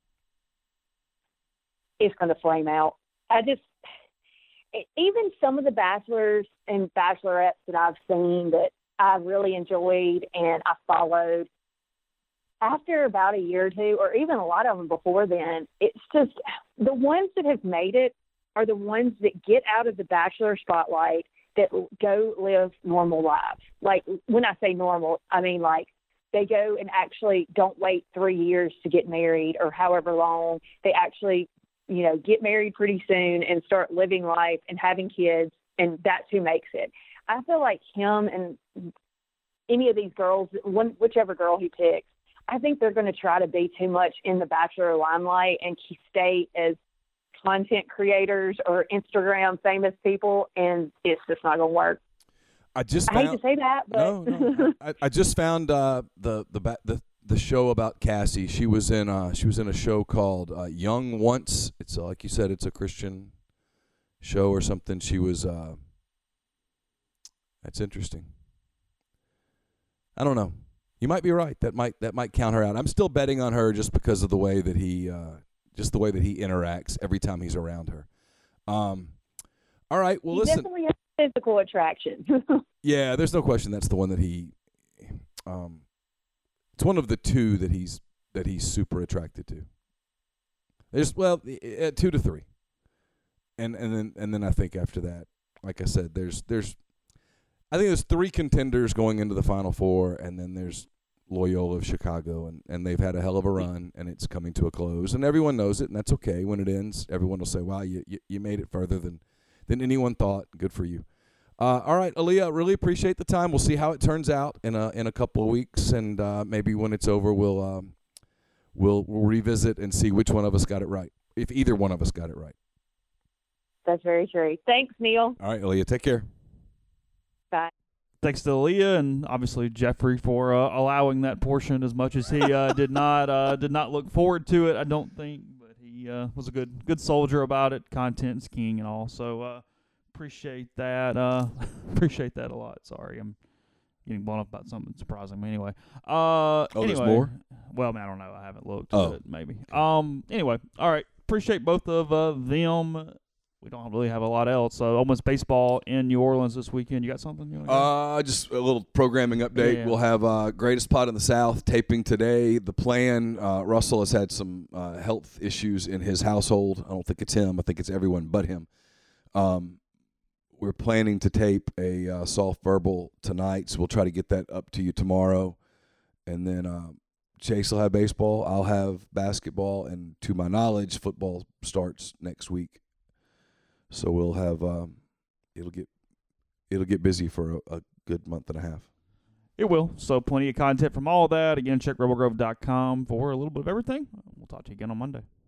It's going to flame out. I just, even some of the bachelors and bachelorettes that I've seen that I really enjoyed and I followed, after about a year or two, or even a lot of them before then, it's just the ones that have made it are the ones that get out of the bachelor spotlight that go live normal lives. Like, when I say normal, I mean like they go and actually don't wait three years to get married or however long. They actually you know, get married pretty soon and start living life and having kids, and that's who makes it. I feel like him and any of these girls, one, whichever girl he picks, I think they're going to try to be too much in the Bachelor limelight and stay as content creators or Instagram famous people, and it's just not going to work. I just I found, hate to say that, but no, no. I, I just found uh, the the ba- the the show about Cassie. She was in uh, she was in a show called uh, Young Once. It's uh, like you said, it's a Christian show or something. She was. Uh, that's interesting. I don't know. You might be right. That might that might count her out. I'm still betting on her just because of the way that he uh, just the way that he interacts every time he's around her. Um, all right. Well, he listen. definitely has physical attraction. Yeah, there's no question that's the one that he. Um, it's one of the two that he's that he's super attracted to. There's well, uh, two to three, and and then and then I think after that, like I said, there's there's, I think there's three contenders going into the Final Four, and then there's Loyola of Chicago, and, and they've had a hell of a run, and it's coming to a close, and everyone knows it, and that's okay. When it ends, everyone will say, "Wow, you you, you made it further than than anyone thought. Good for you." Uh, all right, Aaliyah, really appreciate the time. We'll see how it turns out in a in a couple of weeks, and uh, maybe when it's over, we'll um, we'll we'll revisit and see which one of us got it right, if either one of us got it right. That's very true. Thanks, Neil. All right, Aaliyah, take care. Bye. Thanks to Aaliyah and obviously Jeffrey for uh, allowing that portion as much as he uh, did not uh, did not look forward to it. I don't think, but he uh, was a good good soldier about it. Content's king and all. So. Uh, Appreciate that. Uh, appreciate that a lot. Sorry, I'm getting blown up about something surprising me. Anyway, uh, oh, anyway, there's more. Well, man, I don't know. I haven't looked. Oh, but maybe. Um. Anyway, all right. Appreciate both of uh, them. We don't really have a lot else. So, almost baseball in New Orleans this weekend. You got something? You uh, just a little programming update. Yeah. We'll have uh, Greatest Pod in the South taping today. The plan. Uh, Russell has had some uh, health issues in his household. I don't think it's him. I think it's everyone but him. Um. We're planning to tape a uh, soft verbal tonight, so we'll try to get that up to you tomorrow. And then uh, Chase will have baseball. I'll have basketball. And to my knowledge, football starts next week. So we'll have um, it'll get it'll get busy for a, a good month and a half. It will. So plenty of content from all that. Again, check rebel grove dot com for a little bit of everything. We'll talk to you again on Monday.